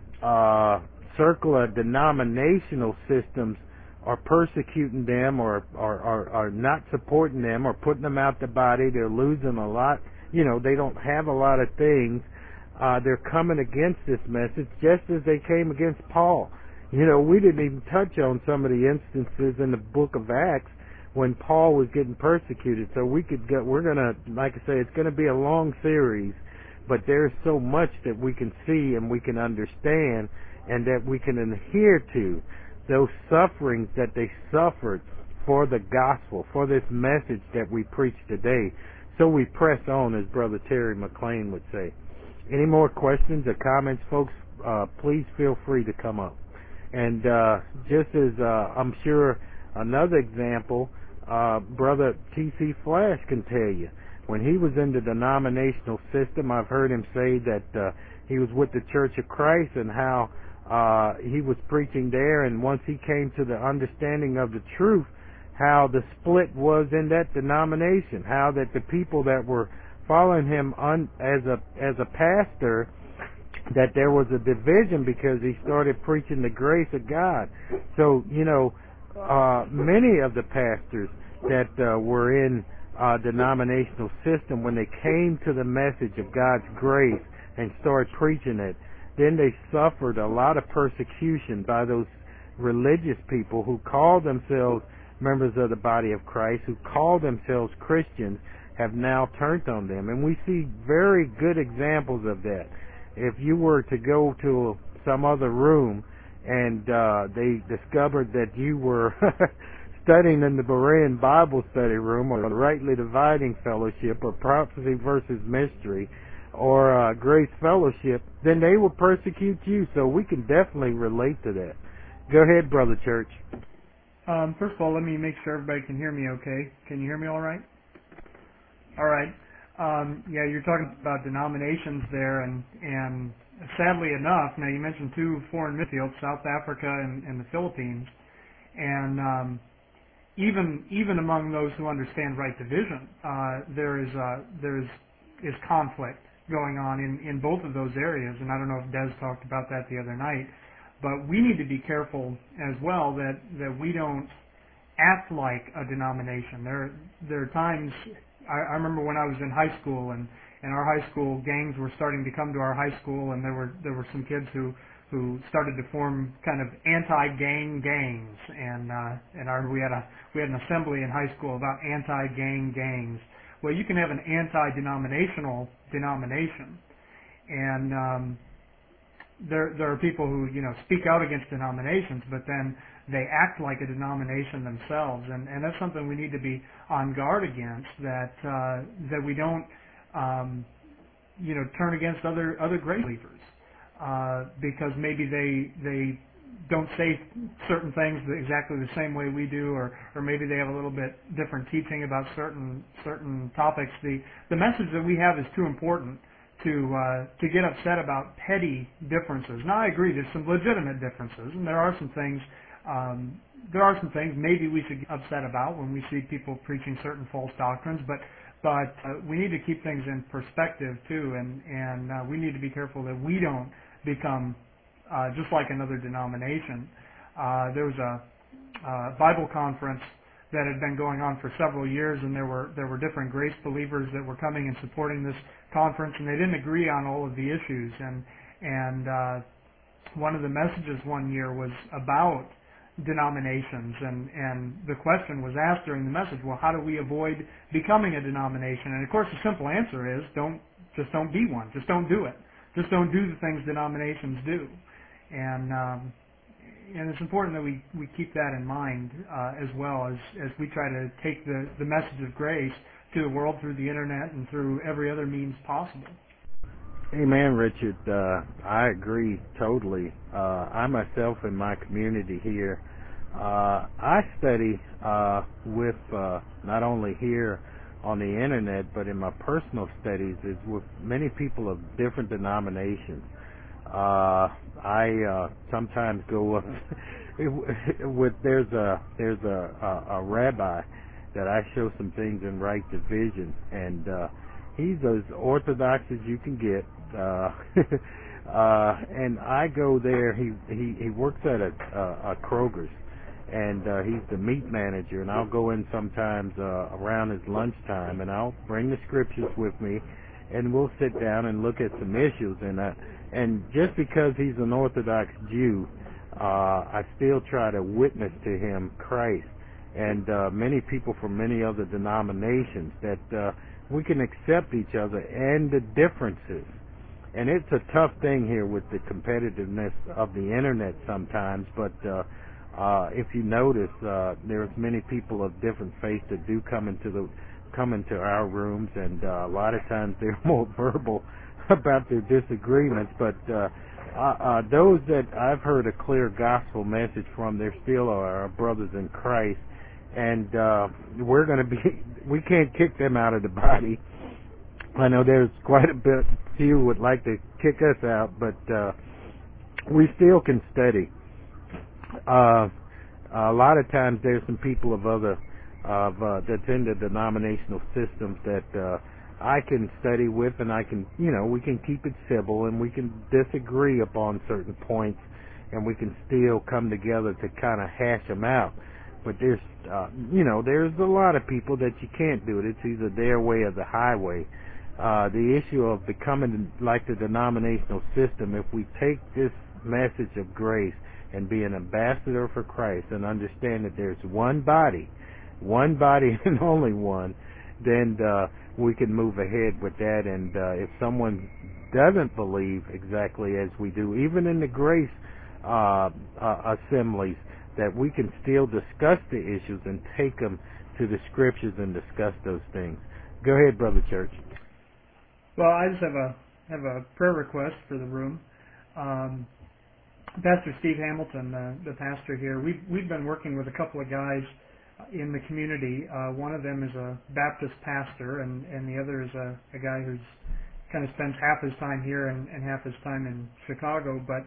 circular denominational systems are persecuting them, or are not supporting them, or putting them out the body. They're losing a lot. They don't have a lot of things. They're coming against this message just as they came against Paul. We didn't even touch on some of the instances in the book of Acts when Paul was getting persecuted. So we're gonna, like I say, it's gonna be a long series, but there's so much that we can see and we can understand and that we can adhere to, those sufferings that they suffered for the gospel, for this message that we preach today. So we press on, as Brother Terry McLean would say. Any more questions or comments, folks? Please feel free to come up. And just as I'm sure another example, Brother T.C. Flash can tell you, when he was in the denominational system, I've heard him say that he was with the Church of Christ and how he was preaching there, and once he came to the understanding of the truth, how the split was in that denomination, how that the people that were following him as a pastor, that there was a division because he started preaching the grace of God. So, many of the pastors that were in denominational system, when they came to the message of God's grace and started preaching it, then they suffered a lot of persecution by those religious people who called themselves members of the body of Christ, who called themselves Christians, have now turned on them. And we see very good examples of that. If you were to go to some other room and they discovered that you were studying in the Berean Bible study room, or the Rightly Dividing Fellowship, or Prophecy versus Mystery, or Grace Fellowship, then they will persecute you. So we can definitely relate to that. Go ahead, Brother Church. First of all, let me make sure everybody can hear me okay. Can you hear me all right? All right. Yeah, you're talking about denominations there, and sadly enough, now you mentioned two foreign mission fields, South Africa and the Philippines, and even among those who understand right division, there is conflict going on in both of those areas, and I don't know if Des talked about that the other night, but we need to be careful as well that we don't act like a denomination. There are times, I remember when I was in high school, and our high school gangs were starting to come to our high school, and there were some kids who started to form kind of anti-gang gangs, and we had an assembly in high school about anti-gang gangs. Well, you can have an anti-denominational denomination, and there are people who speak out against denominations, but then they act like a denomination themselves, and that's something we need to be on guard against. That we don't turn against other great believers because maybe they don't say certain things exactly the same way we do, or maybe they have a little bit different teaching about certain topics. The message that we have is too important to get upset about petty differences. Now, I agree, there's some legitimate differences, and there are some things maybe we should get upset about when we see people preaching certain false doctrines, but we need to keep things in perspective too, and we need to be careful that we don't become just like another denomination. There was a Bible conference that had been going on for several years, and there were different grace believers that were coming and supporting this conference, and they didn't agree on all of the issues. And one of the messages one year was about denominations, and the question was asked during the message, well, how do we avoid becoming a denomination? And of course, the simple answer is don't be one. Just don't do it. Just don't do the things denominations do. And it's important that we keep that in mind as well as we try to take the message of grace to the world through the internet and through every other means possible. Amen, Richard. I agree totally. I myself in my community here, I study with not only here on the internet, but in my personal studies is with many people of different denominations. I sometimes go with there's a rabbi that I show some things in Right Division, and he's as orthodox as you can get. And I go there. He works at a Kroger's, and he's the meat manager. And I'll go in sometimes around his lunchtime, and I'll bring the scriptures with me, and we'll sit down and look at some issues. And just because he's an Orthodox Jew, I still try to witness to him Christ. And many people from many other denominations, that we can accept each other and the differences. And it's a tough thing here with the competitiveness of the internet sometimes, but if you notice, there's many people of different faiths that do come into our rooms, and a lot of times they're more verbal about their disagreements, but those that I've heard a clear gospel message from, they still are our brothers in Christ, and we can't kick them out of the body. I know there's quite a bit few would like to kick us out, but we still can study. A lot of times there's some people that's in the denominational systems that I can study with, and we can keep it civil, and we can disagree upon certain points, and we can still come together to kind of hash them out. But there's a lot of people that you can't do it. It's either their way or the highway. The issue of becoming like the denominational system, if we take this message of grace and be an ambassador for Christ and understand that there's one body and only one, then we can move ahead with that. And if someone doesn't believe exactly as we do, even in the grace assemblies, that we can still discuss the issues and take them to the scriptures and discuss those things. Go ahead, Brother Church. Well, I just have a prayer request for the room. Pastor Steve Hamilton, the pastor here, we've been working with a couple of guys in the community. One of them is a Baptist pastor, and the other is a guy who's kind of spends half his time here and half his time in Chicago. But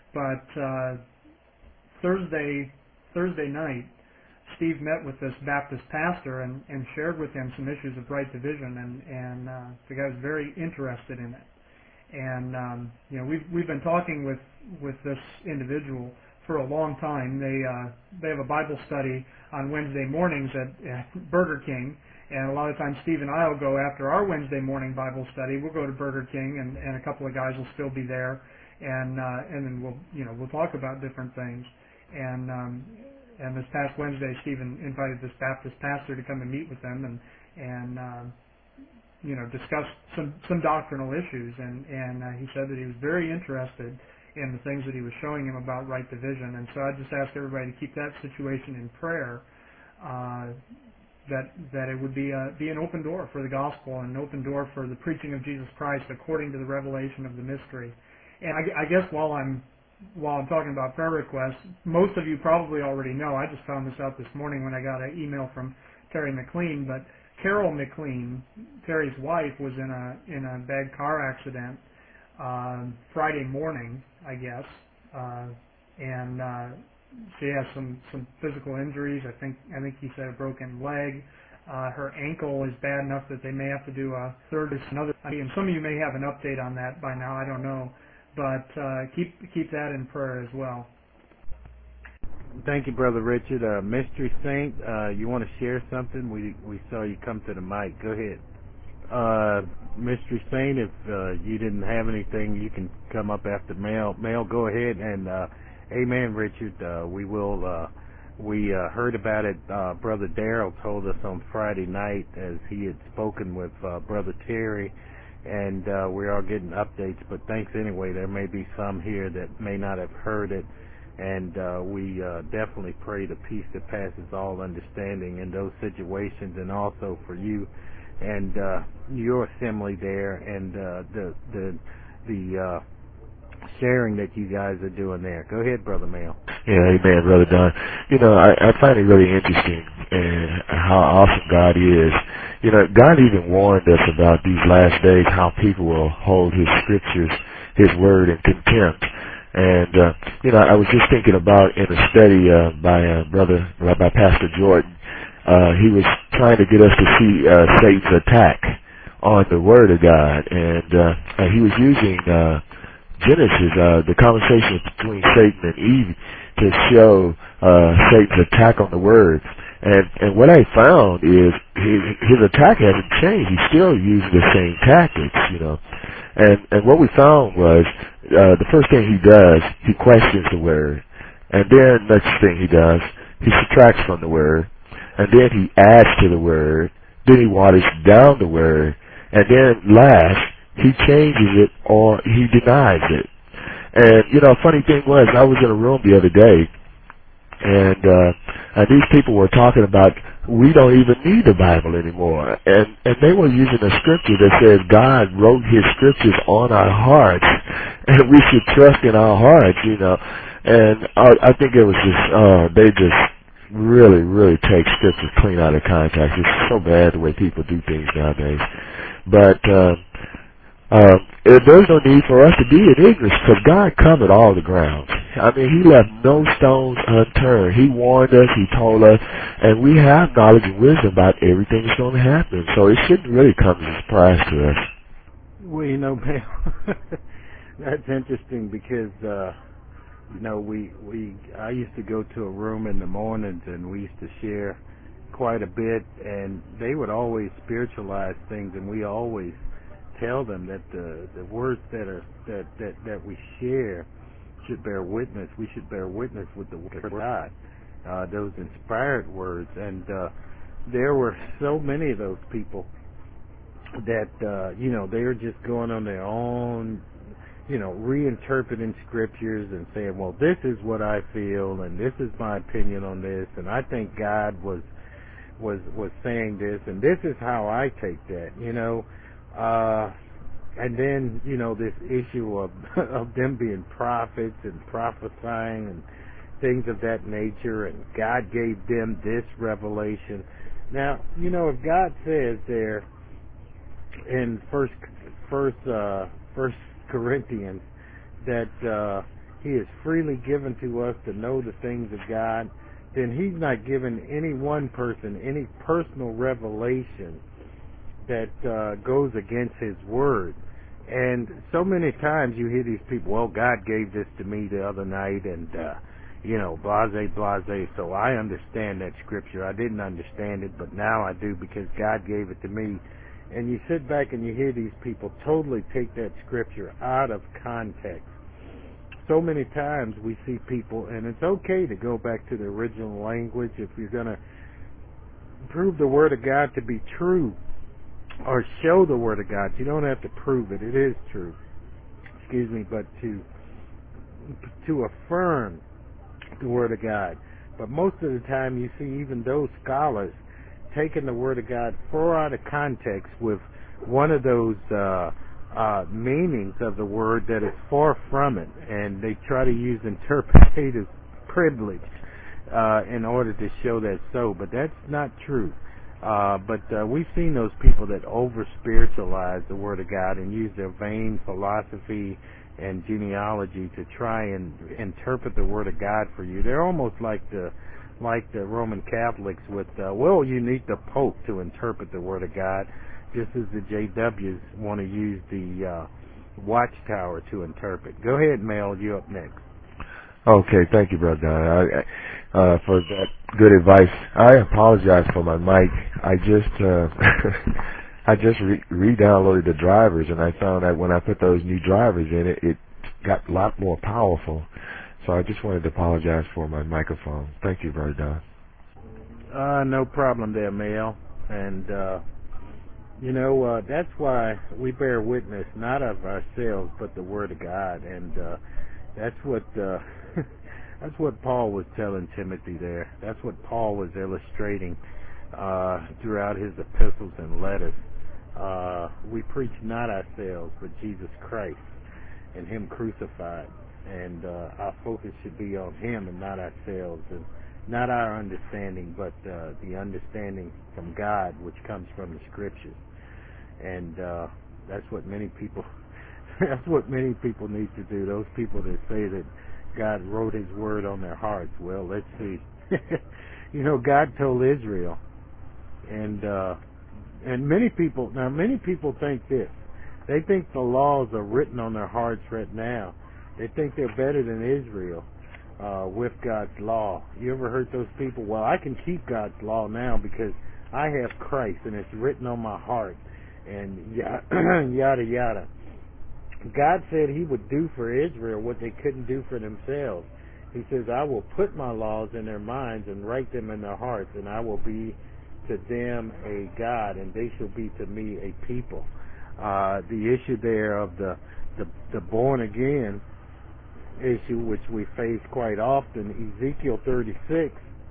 Thursday night, Steve met with this Baptist pastor and shared with him some issues of Right Division, and the guy was very interested in it. And we've been talking with this individual for a long time. They have a Bible study on Wednesday mornings at Burger King, and a lot of times Steve and I will go after our Wednesday morning Bible study. We'll go to Burger King, and a couple of guys will still be there, and then we'll talk about different things. And this past Wednesday, Stephen invited this Baptist pastor to come and meet with them and discuss some doctrinal issues. And he said that he was very interested in the things that he was showing him about Right Division. And so I just ask everybody to keep that situation in prayer, that it would be an open door for the gospel and an open door for the preaching of Jesus Christ according to the revelation of the mystery. And I guess while I'm talking about prayer requests, most of you probably already know. I just found this out this morning when I got an email from Terry McLean. But Carol McLean, Terry's wife, was in a bad car accident Friday morning, I guess, and she has some physical injuries. I think he said a broken leg. Her ankle is bad enough that they may have to do a third. And some of you may have an update on that by now. I don't know. But keep that in prayer as well. Thank you, Brother Richard. Mystery Saint, you want to share something? We saw you come to the mic. Go ahead. Mystery Saint, if you didn't have anything, you can come up after Mel. Mel, go ahead. And amen, Richard. We heard about it. Brother Darrell told us on Friday night as he had spoken with Brother Terry. And we are getting updates, but thanks anyway. There may be some here that may not have heard it, and we definitely pray the peace that passes all understanding in those situations, and also for you and your assembly there, and the sharing that you guys are doing there. Go ahead, Brother Mail. Yeah, amen, Brother Don. I find it really interesting how awesome God is. God even warned us about these last days, how people will hold His scriptures His word in contempt. And I was just thinking about in a study by Pastor Jordan. He was trying to get us to see Satan's attack on the Word of God, and he was using Genesis, the conversation between Satan and Eve, to show Satan's attack on the Word. And what I found is his attack hasn't changed. He still uses the same tactics, And what we found was the first thing he does, he questions the Word, and then next thing he does, he subtracts from the Word, and then he adds to the Word, then he waters down the Word, and then last, he changes it or he denies it. And, a funny thing was, I was in a room the other day, and these people were talking about, we don't even need the Bible anymore. And they were using a scripture that says God wrote His scriptures on our hearts, and we should trust in our hearts, And I think it was just, they just really, really take scripture clean out of context. It's so bad the way people do things nowadays. But there's no need for us to be in ignorance, because God covered all the ground. I mean, He left no stones unturned. He warned us, He told us, and we have knowledge and wisdom about everything that's going to happen. So it shouldn't really come as a surprise to us. Well, Bill, that's interesting because, I used to go to a room in the mornings, and we used to share quite a bit, and they would always spiritualize things, and we always tell them that the words that we share should bear witness. We should bear witness with the Word of God, those inspired words. And there were so many of those people that they were just going on their own, reinterpreting scriptures and saying, well, this is what I feel, and this is my opinion on this, and I think God was saying this, and this is how I take that, and then, this issue of them being prophets and prophesying and things of that nature, and God gave them this revelation. Now, if God says there in First Corinthians that He is freely given to us to know the things of God, then He's not given any one person any personal revelation that goes against His Word. And so many times you hear these people, well, God gave this to me the other night, and blase, so I understand that scripture. I didn't understand it, but now I do because God gave it to me. And you sit back and you hear these people totally take that scripture out of context. So many times we see people, and it's okay to go back to the original language if you're going to prove the Word of God to be true, or show the Word of God. You don't have to prove it. It is true. But to affirm the Word of God. But most of the time you see even those scholars taking the Word of God far out of context with one of those meanings of the Word that is far from it, and they try to use interpretative privilege in order to show that so. But that's not true. But we've seen those people that over-spiritualize the Word of God and use their vain philosophy and genealogy to try and interpret the Word of God for you. They're almost like the Roman Catholics with, you need the Pope to interpret the Word of God, just as the JWs want to use the Watchtower to interpret. Go ahead, Mel. You up next. Okay, thank you, Brother Don, for that good advice. I apologize for my mic. I just re-downloaded the drivers, and I found that when I put those new drivers in it got a lot more powerful. So I just wanted to apologize for my microphone. Thank you, Brother Don. No problem there, Mel. And that's why we bear witness not of ourselves but the Word of God, and that's what Paul was telling Timothy there. That's what Paul was illustrating throughout his epistles and letters. We preach not ourselves, but Jesus Christ and Him crucified. And our focus should be on Him and not ourselves, and not our understanding, but the understanding from God, which comes from the Scriptures. And that's what many people That's what many people need to do. Those people that say that God wrote His word on their hearts. Well, let's see. God told Israel, and many people think this. They think the laws are written on their hearts right now. They think they're better than Israel with God's law. You ever heard those people? Well, I can keep God's law now because I have Christ and it's written on my heart, and yada yada. God said He would do for Israel what they couldn't do for themselves. He says, I will put my laws in their minds and write them in their hearts, and I will be to them a God, and they shall be to me a people. The issue there of the born again issue, which we face quite often, Ezekiel 36,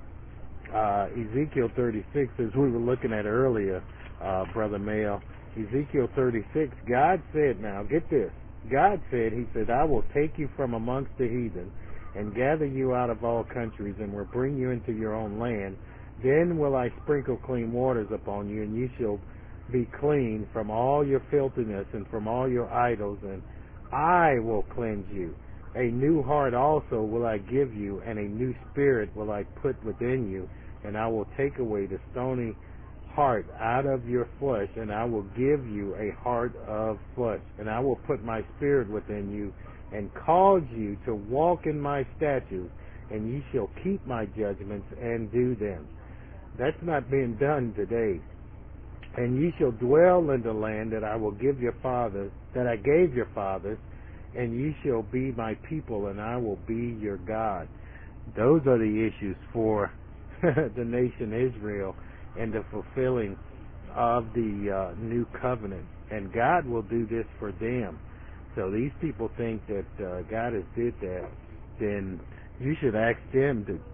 as we were looking at earlier, Brother Mail, Ezekiel 36, God said, now get this, God said, He said, I will take you from amongst the heathen and gather you out of all countries and will bring you into your own land. Then will I sprinkle clean waters upon you, and you shall be clean from all your filthiness and from all your idols, and I will cleanse you. A new heart also will I give you, and a new spirit will I put within you, and I will take away the stony heart out of your flesh, and I will give you a heart of flesh, and I will put my spirit within you, and cause you to walk in my statutes, and ye shall keep my judgments and do them. That's not being done today. And ye shall dwell in the land that I will give your fathers, that I gave your fathers, and ye shall be my people, and I will be your God. Those are the issues for the nation Israel and the fulfilling of the new covenant. And God will do this for them. So these people think that God has did that. Then you should ask them to,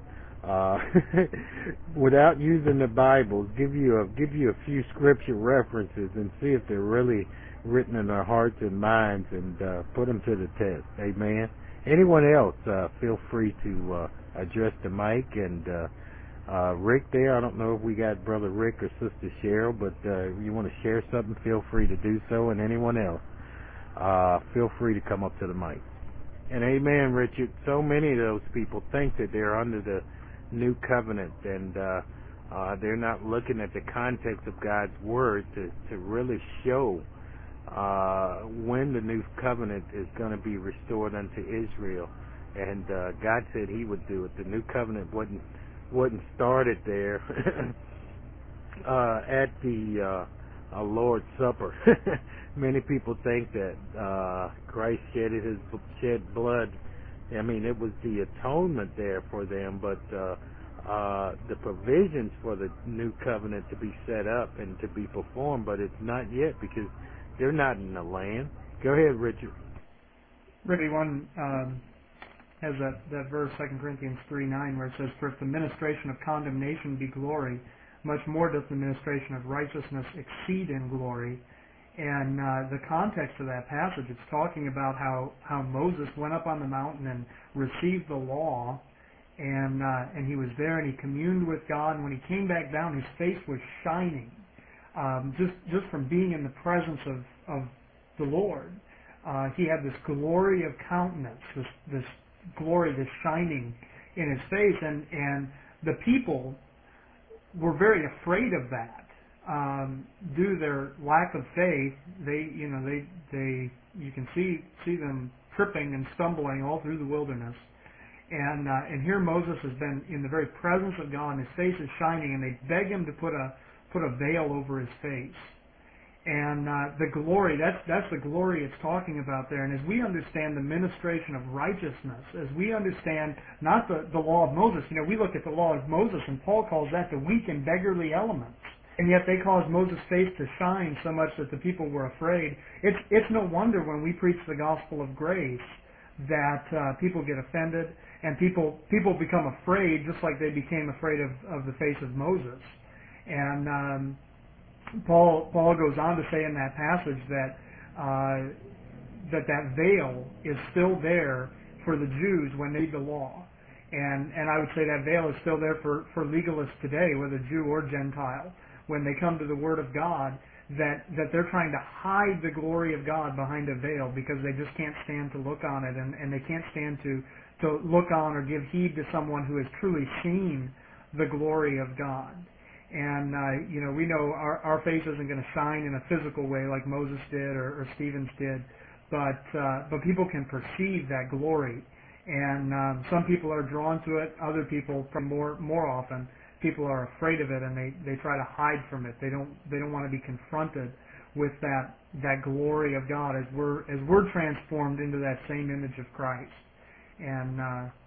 without using the Bible, give you a few scripture references and see if they're really written in their hearts and minds, and put them to the test. Amen. Anyone else, feel free to address the mic. And Rick there, I don't know if we got Brother Rick or Sister Cheryl, but if you want to share something, feel free to do so. And anyone else, feel free to come up to the mic. And amen, Richard. So many of those people think that they're under the new covenant, and they're not looking at the context of God's word to really show when the new covenant is going to be restored unto Israel. And God said He would do it. The new covenant wasn't started there at the Lord's Supper. Many people think that Christ shed blood. I mean, it was the atonement there for them, but the provisions for the new covenant to be set up and to be performed, but it's not yet because they're not in the land. Go ahead, Richard. Ricky, one has that verse, 2 Corinthians 3:9, where it says, for if the ministration of condemnation be glory, much more doth the ministration of righteousness exceed in glory. And the context of that passage, it's talking about how Moses went up on the mountain and received the law, and he was there and he communed with God. And when he came back down, his face was shining, just from being in the presence of the Lord. He had this glory of countenance, this glory, this shining in his face, and the people were very afraid of that. Due to their lack of faith, you can see them tripping and stumbling all through the wilderness. And here Moses has been in the very presence of God, and his face is shining, and they beg him to put a veil over his face. And the glory, that's the glory it's talking about there. And as we understand the ministration of righteousness, as we understand not the law of Moses, we look at the law of Moses, and Paul calls that the weak and beggarly elements. And yet they caused Moses' face to shine so much that the people were afraid. It's no wonder when we preach the gospel of grace that people get offended and people become afraid, just like they became afraid of the face of Moses. And Paul goes on to say in that passage that that veil is still there for the Jews when they read the law. And I would say that veil is still there for legalists today, whether Jew or Gentile. When they come to the Word of God, that they're trying to hide the glory of God behind a veil because they just can't stand to look on it, and they can't stand to look on or give heed to someone who has truly seen the glory of God. And we know our face isn't going to shine in a physical way like Moses did or Stephen's did, but people can perceive that glory, and some people are drawn to it. Other people, more often, people are afraid of it, and they try to hide from it. They don't want to be confronted with that glory of God as we're transformed into that same image of Christ. And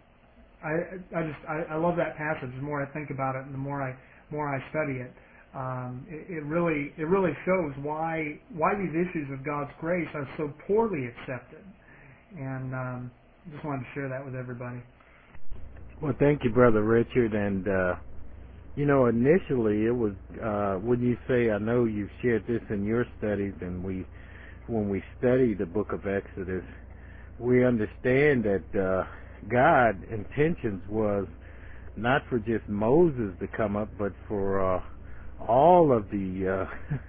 I love that passage. The more I think about it, and the more I study it, it really shows why these issues of God's grace are so poorly accepted. And just wanted to share that with everybody. Well, thank you, Brother Richard. And initially it was when you say, I know you've shared this in your studies, and when we study the Book of Exodus, we understand that God's intentions was not for just Moses to come up, but for all of the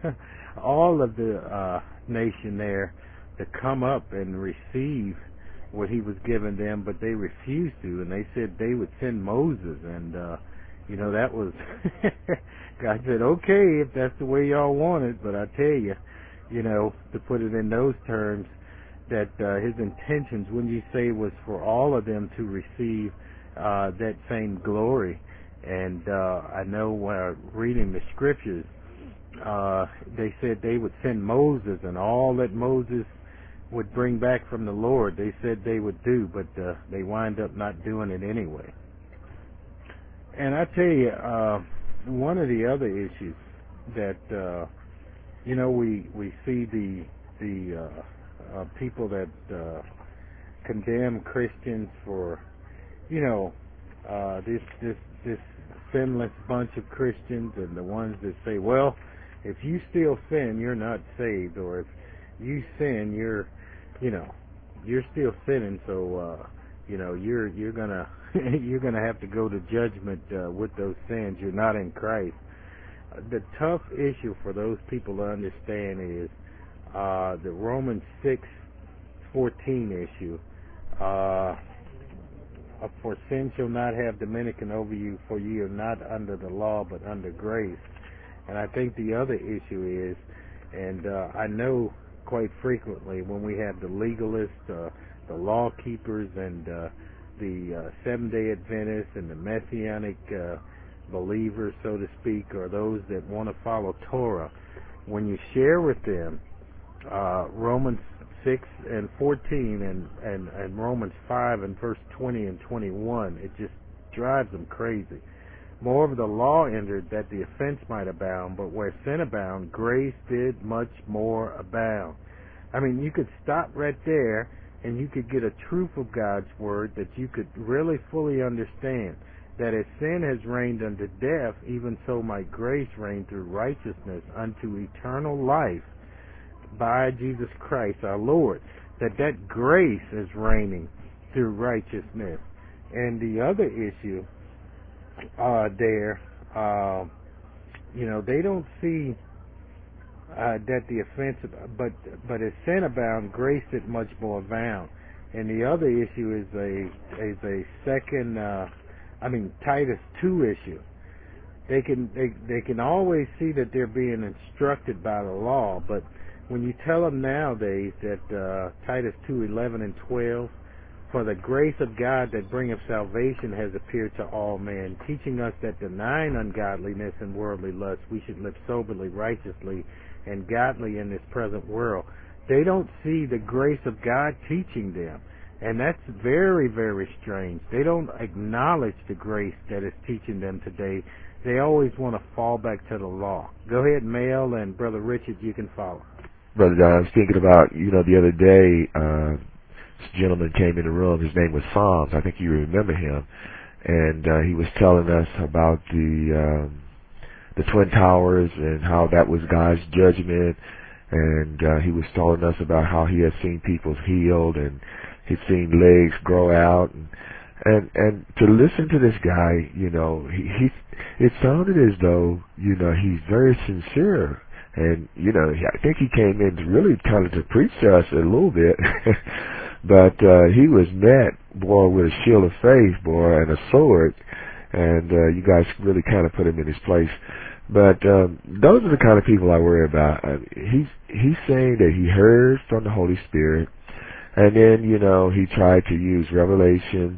nation there to come up and receive what he was giving them, but they refused to, and they said they would send Moses, and that was God said, okay, if that's the way y'all want it, but I tell you, to put it in those terms, that his intentions, when you say, was for all of them to receive that same glory. And I know reading the scriptures, they said they would send Moses, and all that Moses would bring back from the Lord, they said they would do, but they wind up not doing it anyway. And I tell you, one of the other issues that we see the people that condemn Christians for this sinless bunch of Christians, and the ones that say, well, if you still sin, you're not saved, or if you sin, you're still sinning, so you're gonna you're gonna have to go to judgment with those sins. You're not in Christ. The tough issue for those people to understand is the Romans 6:14 issue. For sin shall not have dominion over you, for ye are not under the law, but under grace. And I think the other issue is, and I know quite frequently when we have the legalists, the law keepers, and the Seventh-day Adventists, and the Messianic believers, so to speak, or those that want to follow Torah, when you share with them Romans 6:14 and Romans 5 and verse 20 and 21, it just drives them crazy. Moreover, the law entered that the offense might abound, but where sin abound, grace did much more abound. I mean, you could stop right there, and you could get a truth of God's word that you could really fully understand, that as sin has reigned unto death, even so might grace reign through righteousness unto eternal life by Jesus Christ our Lord. That grace is reigning through righteousness. And the other issue they don't see that the offense, but as sin abound, grace did much more abound. And the other issue is a second, Titus 2 issue. They can always see that they're being instructed by the law, but when you tell them nowadays that Titus 2:11 and 12, for the grace of God that bringeth salvation has appeared to all men, teaching us that denying ungodliness and worldly lust, we should live soberly, righteously, and godly in this present world. They don't see the grace of God teaching them, and that's very, very strange. They don't acknowledge the grace that is teaching them today. They always want to fall back to the law. Go ahead, Mel, and Brother Richard, you can follow. Brother John, I was thinking about, the other day, this gentleman came in the room. His name was Psalms. I think you remember him. And he was telling us about the Twin Towers and how that was God's judgment. And he was telling us about how he had seen people healed and he'd seen legs grow out. And to listen to this guy, it sounded as though, he's very sincere And, you know, I think he came in to really kind of to preach to us a little bit. But he was met, boy, with a shield of faith, boy, and a sword. And you guys really kind of put him in his place. But those are the kind of people I worry about. He's saying that he heard from the Holy Spirit, and then, you know, he tried to use revelation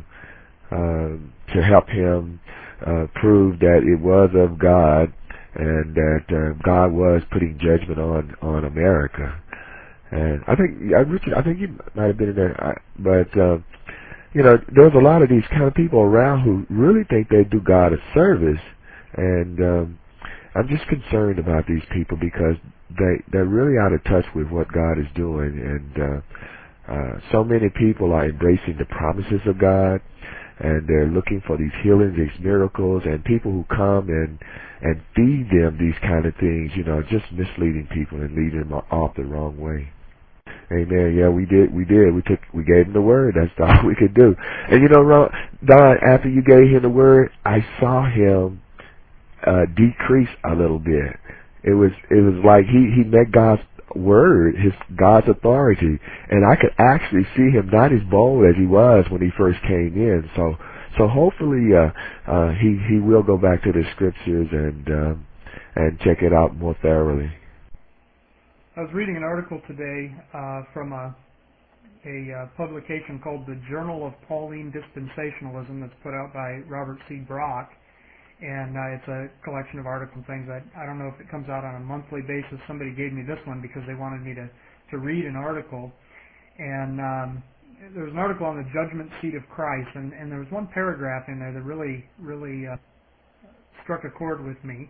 to help him prove that it was of God, and that God was putting judgment on America. And I think Richard, I think you might have been in there, but you know, there's a lot of these kind of people around who really think they do God a service, and I'm just concerned about these people because they're really out of touch with what God is doing, and so many people are embracing the promises of God, and they're looking for these healings, these miracles, and people who come and feed them these kind of things, you know, just misleading people and leading them off the wrong way. Amen. Yeah, we did. We gave him the word. That's all we could do. And you know, Don, after you gave him the word, I saw him decrease a little bit. It was like he met God's word, God's authority, and I could actually see him not as bold as he was when he first came in. So hopefully he will go back to the scriptures and check it out more thoroughly. I was reading an article today from a publication called the Journal of Pauline Dispensationalism that's put out by Robert C. Brock, and it's a collection of articles and things. I don't know if it comes out on a monthly basis. Somebody gave me this one because they wanted me to read an article, and there was an article on the judgment seat of Christ, and there was one paragraph in there that really struck a chord with me.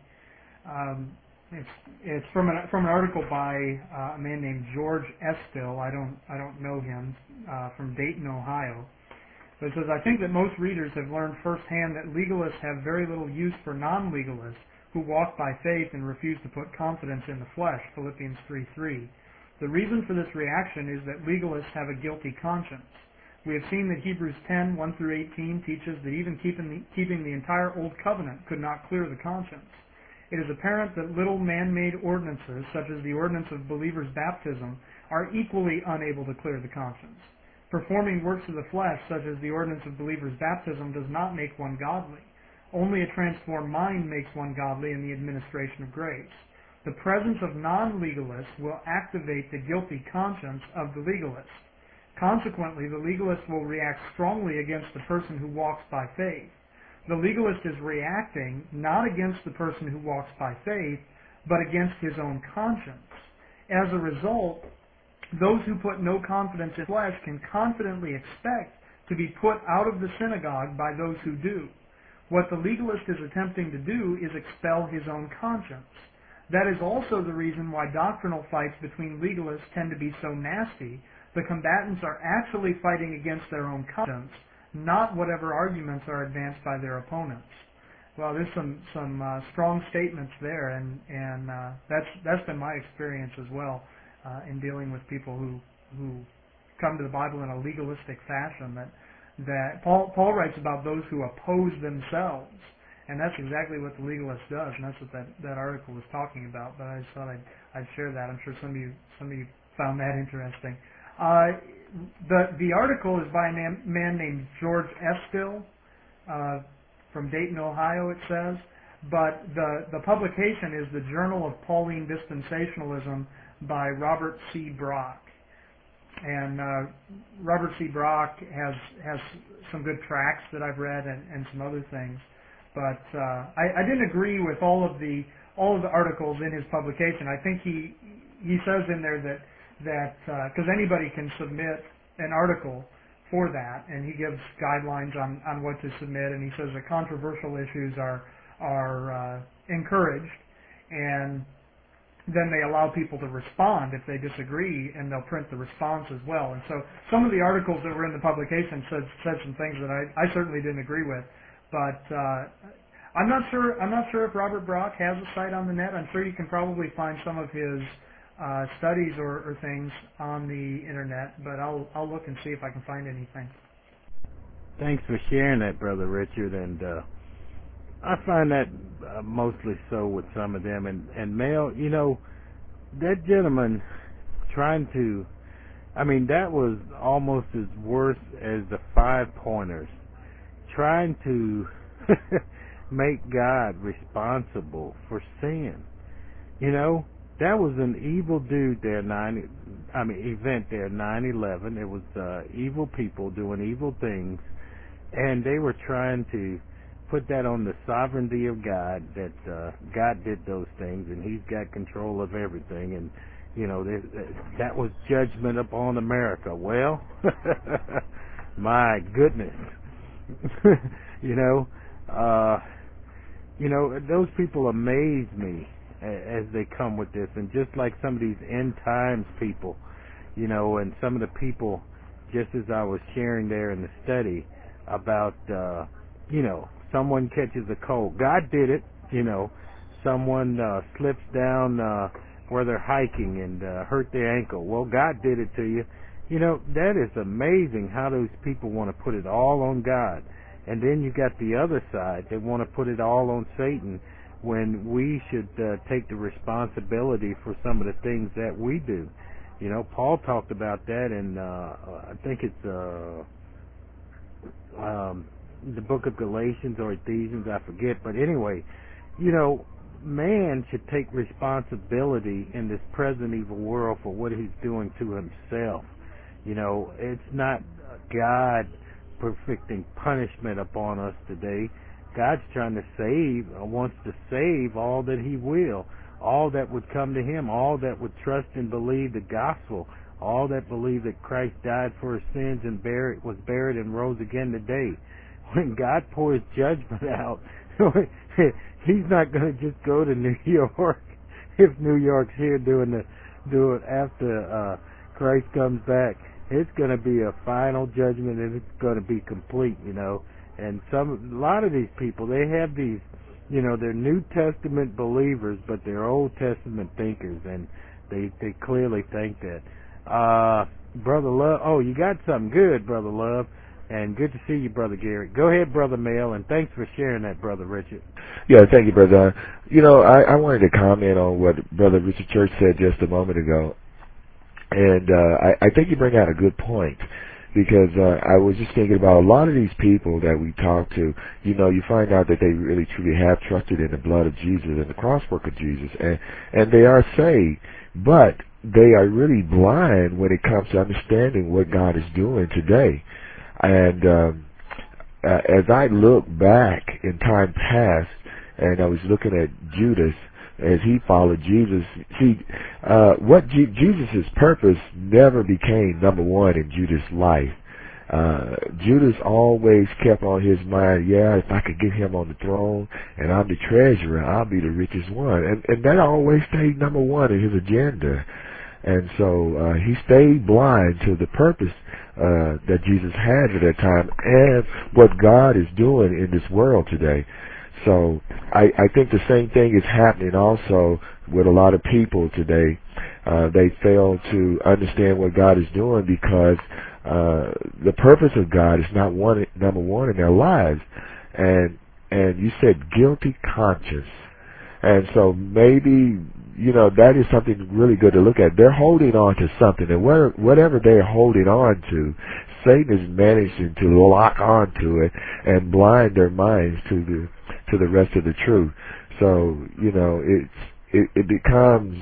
It's from an article by a man named George Estill. I don't know him, from Dayton, Ohio. But it says, I think that most readers have learned firsthand that legalists have very little use for non-legalists who walk by faith and refuse to put confidence in the flesh, Philippians 3:3. The reason for this reaction is that legalists have a guilty conscience. We have seen that Hebrews 10:1-18 teaches that even keeping the entire Old Covenant could not clear the conscience. It is apparent that little man-made ordinances, such as the ordinance of believers' baptism, are equally unable to clear the conscience. Performing works of the flesh, such as the ordinance of believers' baptism, does not make one godly. Only a transformed mind makes one godly in the administration of grace. The presence of non-legalists will activate the guilty conscience of the legalist. Consequently, the legalist will react strongly against the person who walks by faith. The legalist is reacting not against the person who walks by faith, but against his own conscience. As a result, those who put no confidence in flesh can confidently expect to be put out of the synagogue by those who do. What the legalist is attempting to do is expel his own conscience. That is also the reason why doctrinal fights between legalists tend to be so nasty. The combatants are actually fighting against their own conscience, not whatever arguments are advanced by their opponents. Well, there's some strong statements there, and that's been my experience as well in dealing with people who come to the Bible in a legalistic fashion. That Paul writes about those who oppose themselves, and that's exactly what the legalist does, and that's what that article was talking about. But I just thought I'd share that. I'm sure some of you found that interesting. The article is by a man named George Estill from Dayton, Ohio, it says, but the publication is the Journal of Pauline Dispensationalism by Robert C. Brock. And Robert C. Brock has some good tracts that I've read and some other things, but I didn't agree with all of the articles in his publication. I think he says in there that because anybody can submit an article for that, and he gives guidelines on what to submit, and he says that controversial issues are encouraged, and then they allow people to respond if they disagree, and they'll print the response as well. And so some of the articles that were in the publication said some things that I certainly didn't agree with, but I'm not sure if Robert Brock has a site on the net. I'm sure you can probably find some of his studies or things on the internet, but I'll look and see if I can find anything. Thanks for sharing that, Brother Richard. And I find that mostly so with some of them. And Mel, you know, that gentleman trying to, I mean, that was almost as worse as the 5-pointers. Trying to make God responsible for sin. You know, that was an evil dude there, event there, 9/11. It was evil people doing evil things, and they were trying to put that on the sovereignty of God, that God did those things, and He's got control of everything, and, you know, that was judgment upon America. Well, my goodness. You know, those people amaze me as they come with this, and just like some of these end times people, you know, and some of the people, just as I was sharing there in the study about, you know, someone catches a cold. God did it, you know. Someone slips down where they're hiking and hurt their ankle. Well, God did it to you. You know, that is amazing how those people want to put it all on God. And then you got the other side. They want to put it all on Satan, when we should take the responsibility for some of the things that we do. You know, Paul talked about that in, I think it's the book of Galatians or Ephesians, I forget. But anyway, you know, man should take responsibility in this present evil world for what he's doing to himself. You know, it's not God perfecting punishment upon us today. God's trying to save, wants to save all that He will, all that would come to Him, all that would trust and believe the gospel, all that believe that Christ died for his sins and was buried and rose again today. When God pours judgment out, He's not going to just go to New York if New York's here do it after Christ comes back. It's going to be a final judgment, and it's going to be complete, you know. And a lot of these people, they have these, you know, they're New Testament believers, but they're Old Testament thinkers, and they clearly think that. Brother Love, oh, you got something good, Brother Love, and good to see you, Brother Gary. Go ahead, Brother Mel, and thanks for sharing that, Brother Richard. Yeah, thank you, Brother. You know, I wanted to comment on what Brother Richard Church said just a moment ago, and I think you bring out a good point. Because I was just thinking about a lot of these people that we talk to, you know, you find out that they really truly have trusted in the blood of Jesus and the cross work of Jesus, and they are saved, but they are really blind when it comes to understanding what God is doing today. And as I look back in time past, and I was looking at Judas as he followed Jesus. See, Jesus' purpose never became number one in Judas' life. Judas always kept on his mind, yeah, if I could get him on the throne and I'm the treasurer, I'll be the richest one. And that always stayed number one in his agenda. And so he stayed blind to the purpose that Jesus had at that time and what God is doing in this world today. So I think the same thing is happening also with a lot of people today. They fail to understand what God is doing because the purpose of God is not number one in their lives. And you said guilty conscience. And so maybe, you know, that is something really good to look at. They're holding on to something, and whatever they're holding on to, Satan is managing to lock onto it and blind their minds to the rest of the truth. So, you know, it becomes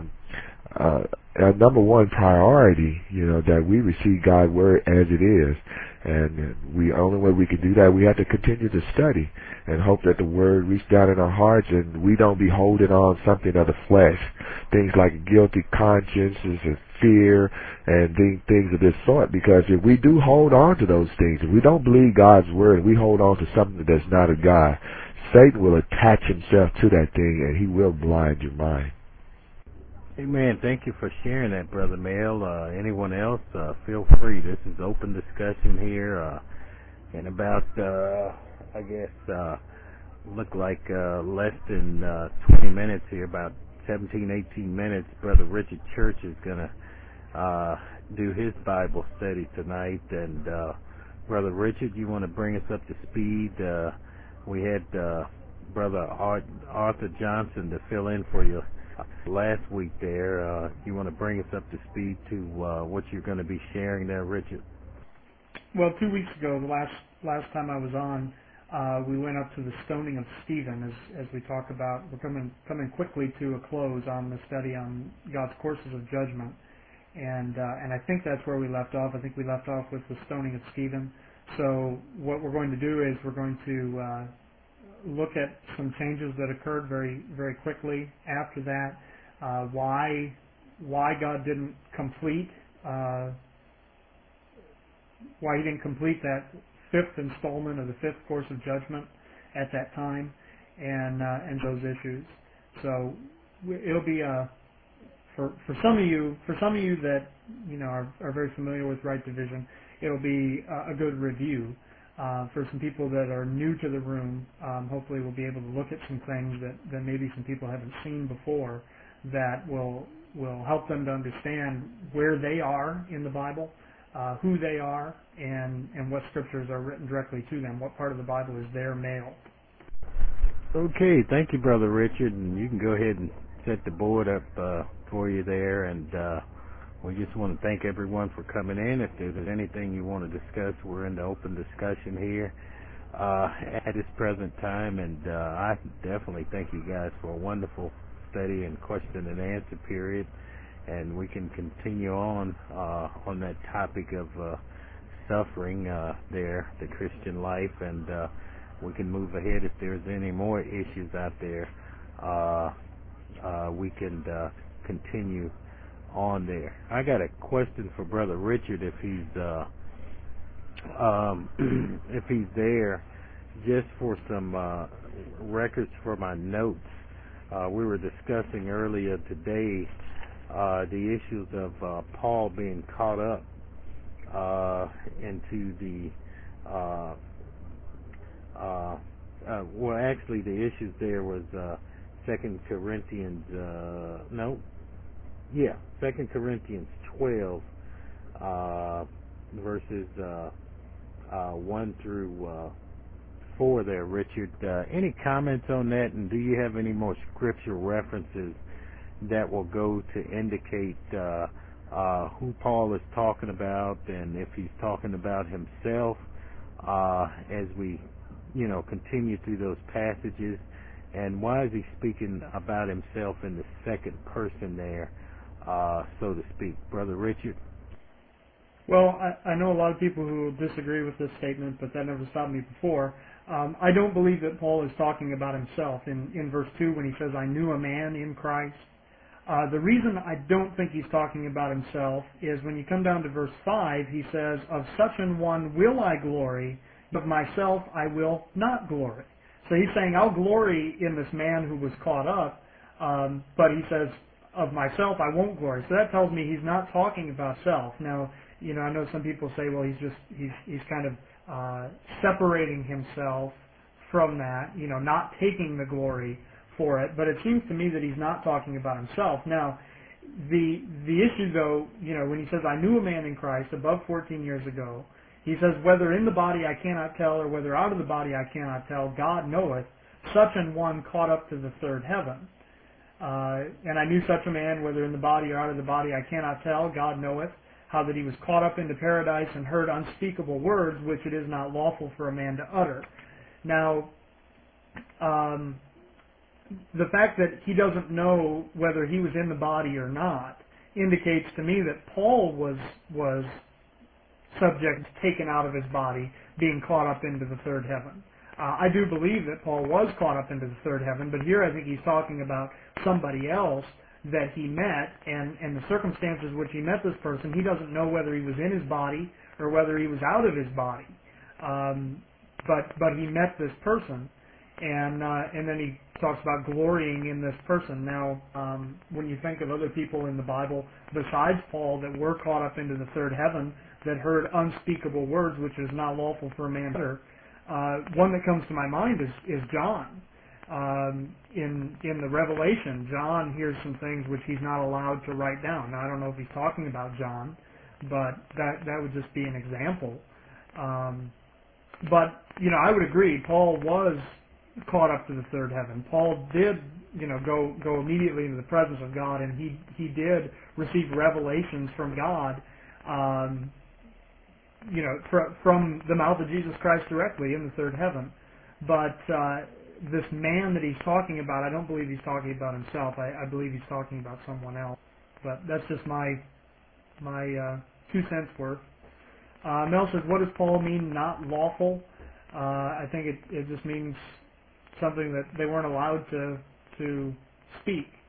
a number one priority, you know, that we receive God's word as it is. And only way we can do that, we have to continue to study and hope that the word reach down in our hearts and we don't be holding on something of the flesh, things like guilty consciences and fear and things of this sort. Because if we do hold on to those things, if we don't believe God's word and we hold on to something that's not of God, Satan will attach himself to that thing and he will blind your mind. Amen. Thank you for sharing that, Brother Mel. Anyone else, feel free. This is open discussion here. In about, I guess, look like less than 20 minutes here, about 17, 18 minutes, Brother Richard Church is going to do his Bible study tonight. And Brother Richard, you want to bring us up to speed? We had Brother Arthur Johnson to fill in for you last week there. You want to bring us up to speed to what you're going to be sharing there, Richard? Well, 2 weeks ago, the last time I was on, we went up to the stoning of Stephen, as we talk about. We're coming quickly to a close on the study on God's courses of judgment, and I think that's where we left off. I think we left off with the stoning of Stephen. So what we're going to do is we're going to look at some changes that occurred very, very quickly after that. Why God didn't complete. Why he didn't complete that fifth installment of the fifth course of judgment at that time, and those issues. So it'll be for some of you that are very familiar with Right Division, it'll be a good review. For some people that are new to the room, hopefully we'll be able to look at some things that maybe some people haven't seen before that will help them to understand where they are in the Bible, who they are, and what scriptures are written directly to them, what part of the Bible is their mail. Okay, thank you, Brother Richard, and you can go ahead and set the board up for you there, and we just want to thank everyone for coming in. If there's anything you want to discuss, we're in the open discussion here at this present time, and I definitely thank you guys for a wonderful study and question and answer period, and we can continue on that topic of suffering there, the Christian life, and we can move ahead if there's any more issues out there. We can continue on there. I got a question for Brother Richard if he's there, just for some records for my notes. We were discussing earlier today the issues of Paul being caught up into the actually the issues there was 2 Corinthians 2 Corinthians 12 verses 1 through 4 there, Richard. Any comments on that, and do you have any more scripture references that will go to indicate who Paul is talking about, and if he's talking about himself as we continue through those passages, and why is he speaking about himself in the second person there, so to speak? Brother Richard? Well, I know a lot of people who disagree with this statement, but that never stopped me before. I don't believe that Paul is talking about himself in verse 2 when he says, I knew a man in Christ. The reason I don't think he's talking about himself is when you come down to verse 5, he says, of such an one will I glory, but myself I will not glory. So he's saying, I'll glory in this man who was caught up, but he says, of myself I won't glory. So that tells me he's not talking about self. Now, I know some people say, well, he's kind of separating himself from that, not taking the glory for it. But it seems to me that he's not talking about himself. Now, the issue, though, when he says, I knew a man in Christ above 14 years ago, he says, whether in the body I cannot tell, or whether out of the body I cannot tell, God knoweth, such an one caught up to the third heaven. And I knew such a man, whether in the body or out of the body I cannot tell, God knoweth, how that he was caught up into paradise and heard unspeakable words, which it is not lawful for a man to utter. Now, the fact that he doesn't know whether he was in the body or not indicates to me that Paul was subject to taken out of his body, being caught up into the third heaven. I do believe that Paul was caught up into the third heaven, but here I think he's talking about somebody else that he met, and the circumstances which he met this person. He doesn't know whether he was in his body or whether he was out of his body, but he met this person, and then he talks about glorying in this person. Now, when you think of other people in the Bible besides Paul that were caught up into the third heaven, that heard unspeakable words, which is not lawful for a man to utter, one that comes to my mind is John. In the Revelation, John hears some things which he's not allowed to write down. Now, I don't know if he's talking about John, but that would just be an example. But I would agree, Paul was caught up to the third heaven. Paul did, go immediately into the presence of God, and he did receive revelations from God, from the mouth of Jesus Christ directly in the third heaven. But this man that he's talking about, I don't believe he's talking about himself. I believe he's talking about someone else. But that's just my 2 cents worth. Mel says, what does Paul mean, not lawful? I think it just means something that they weren't allowed to speak.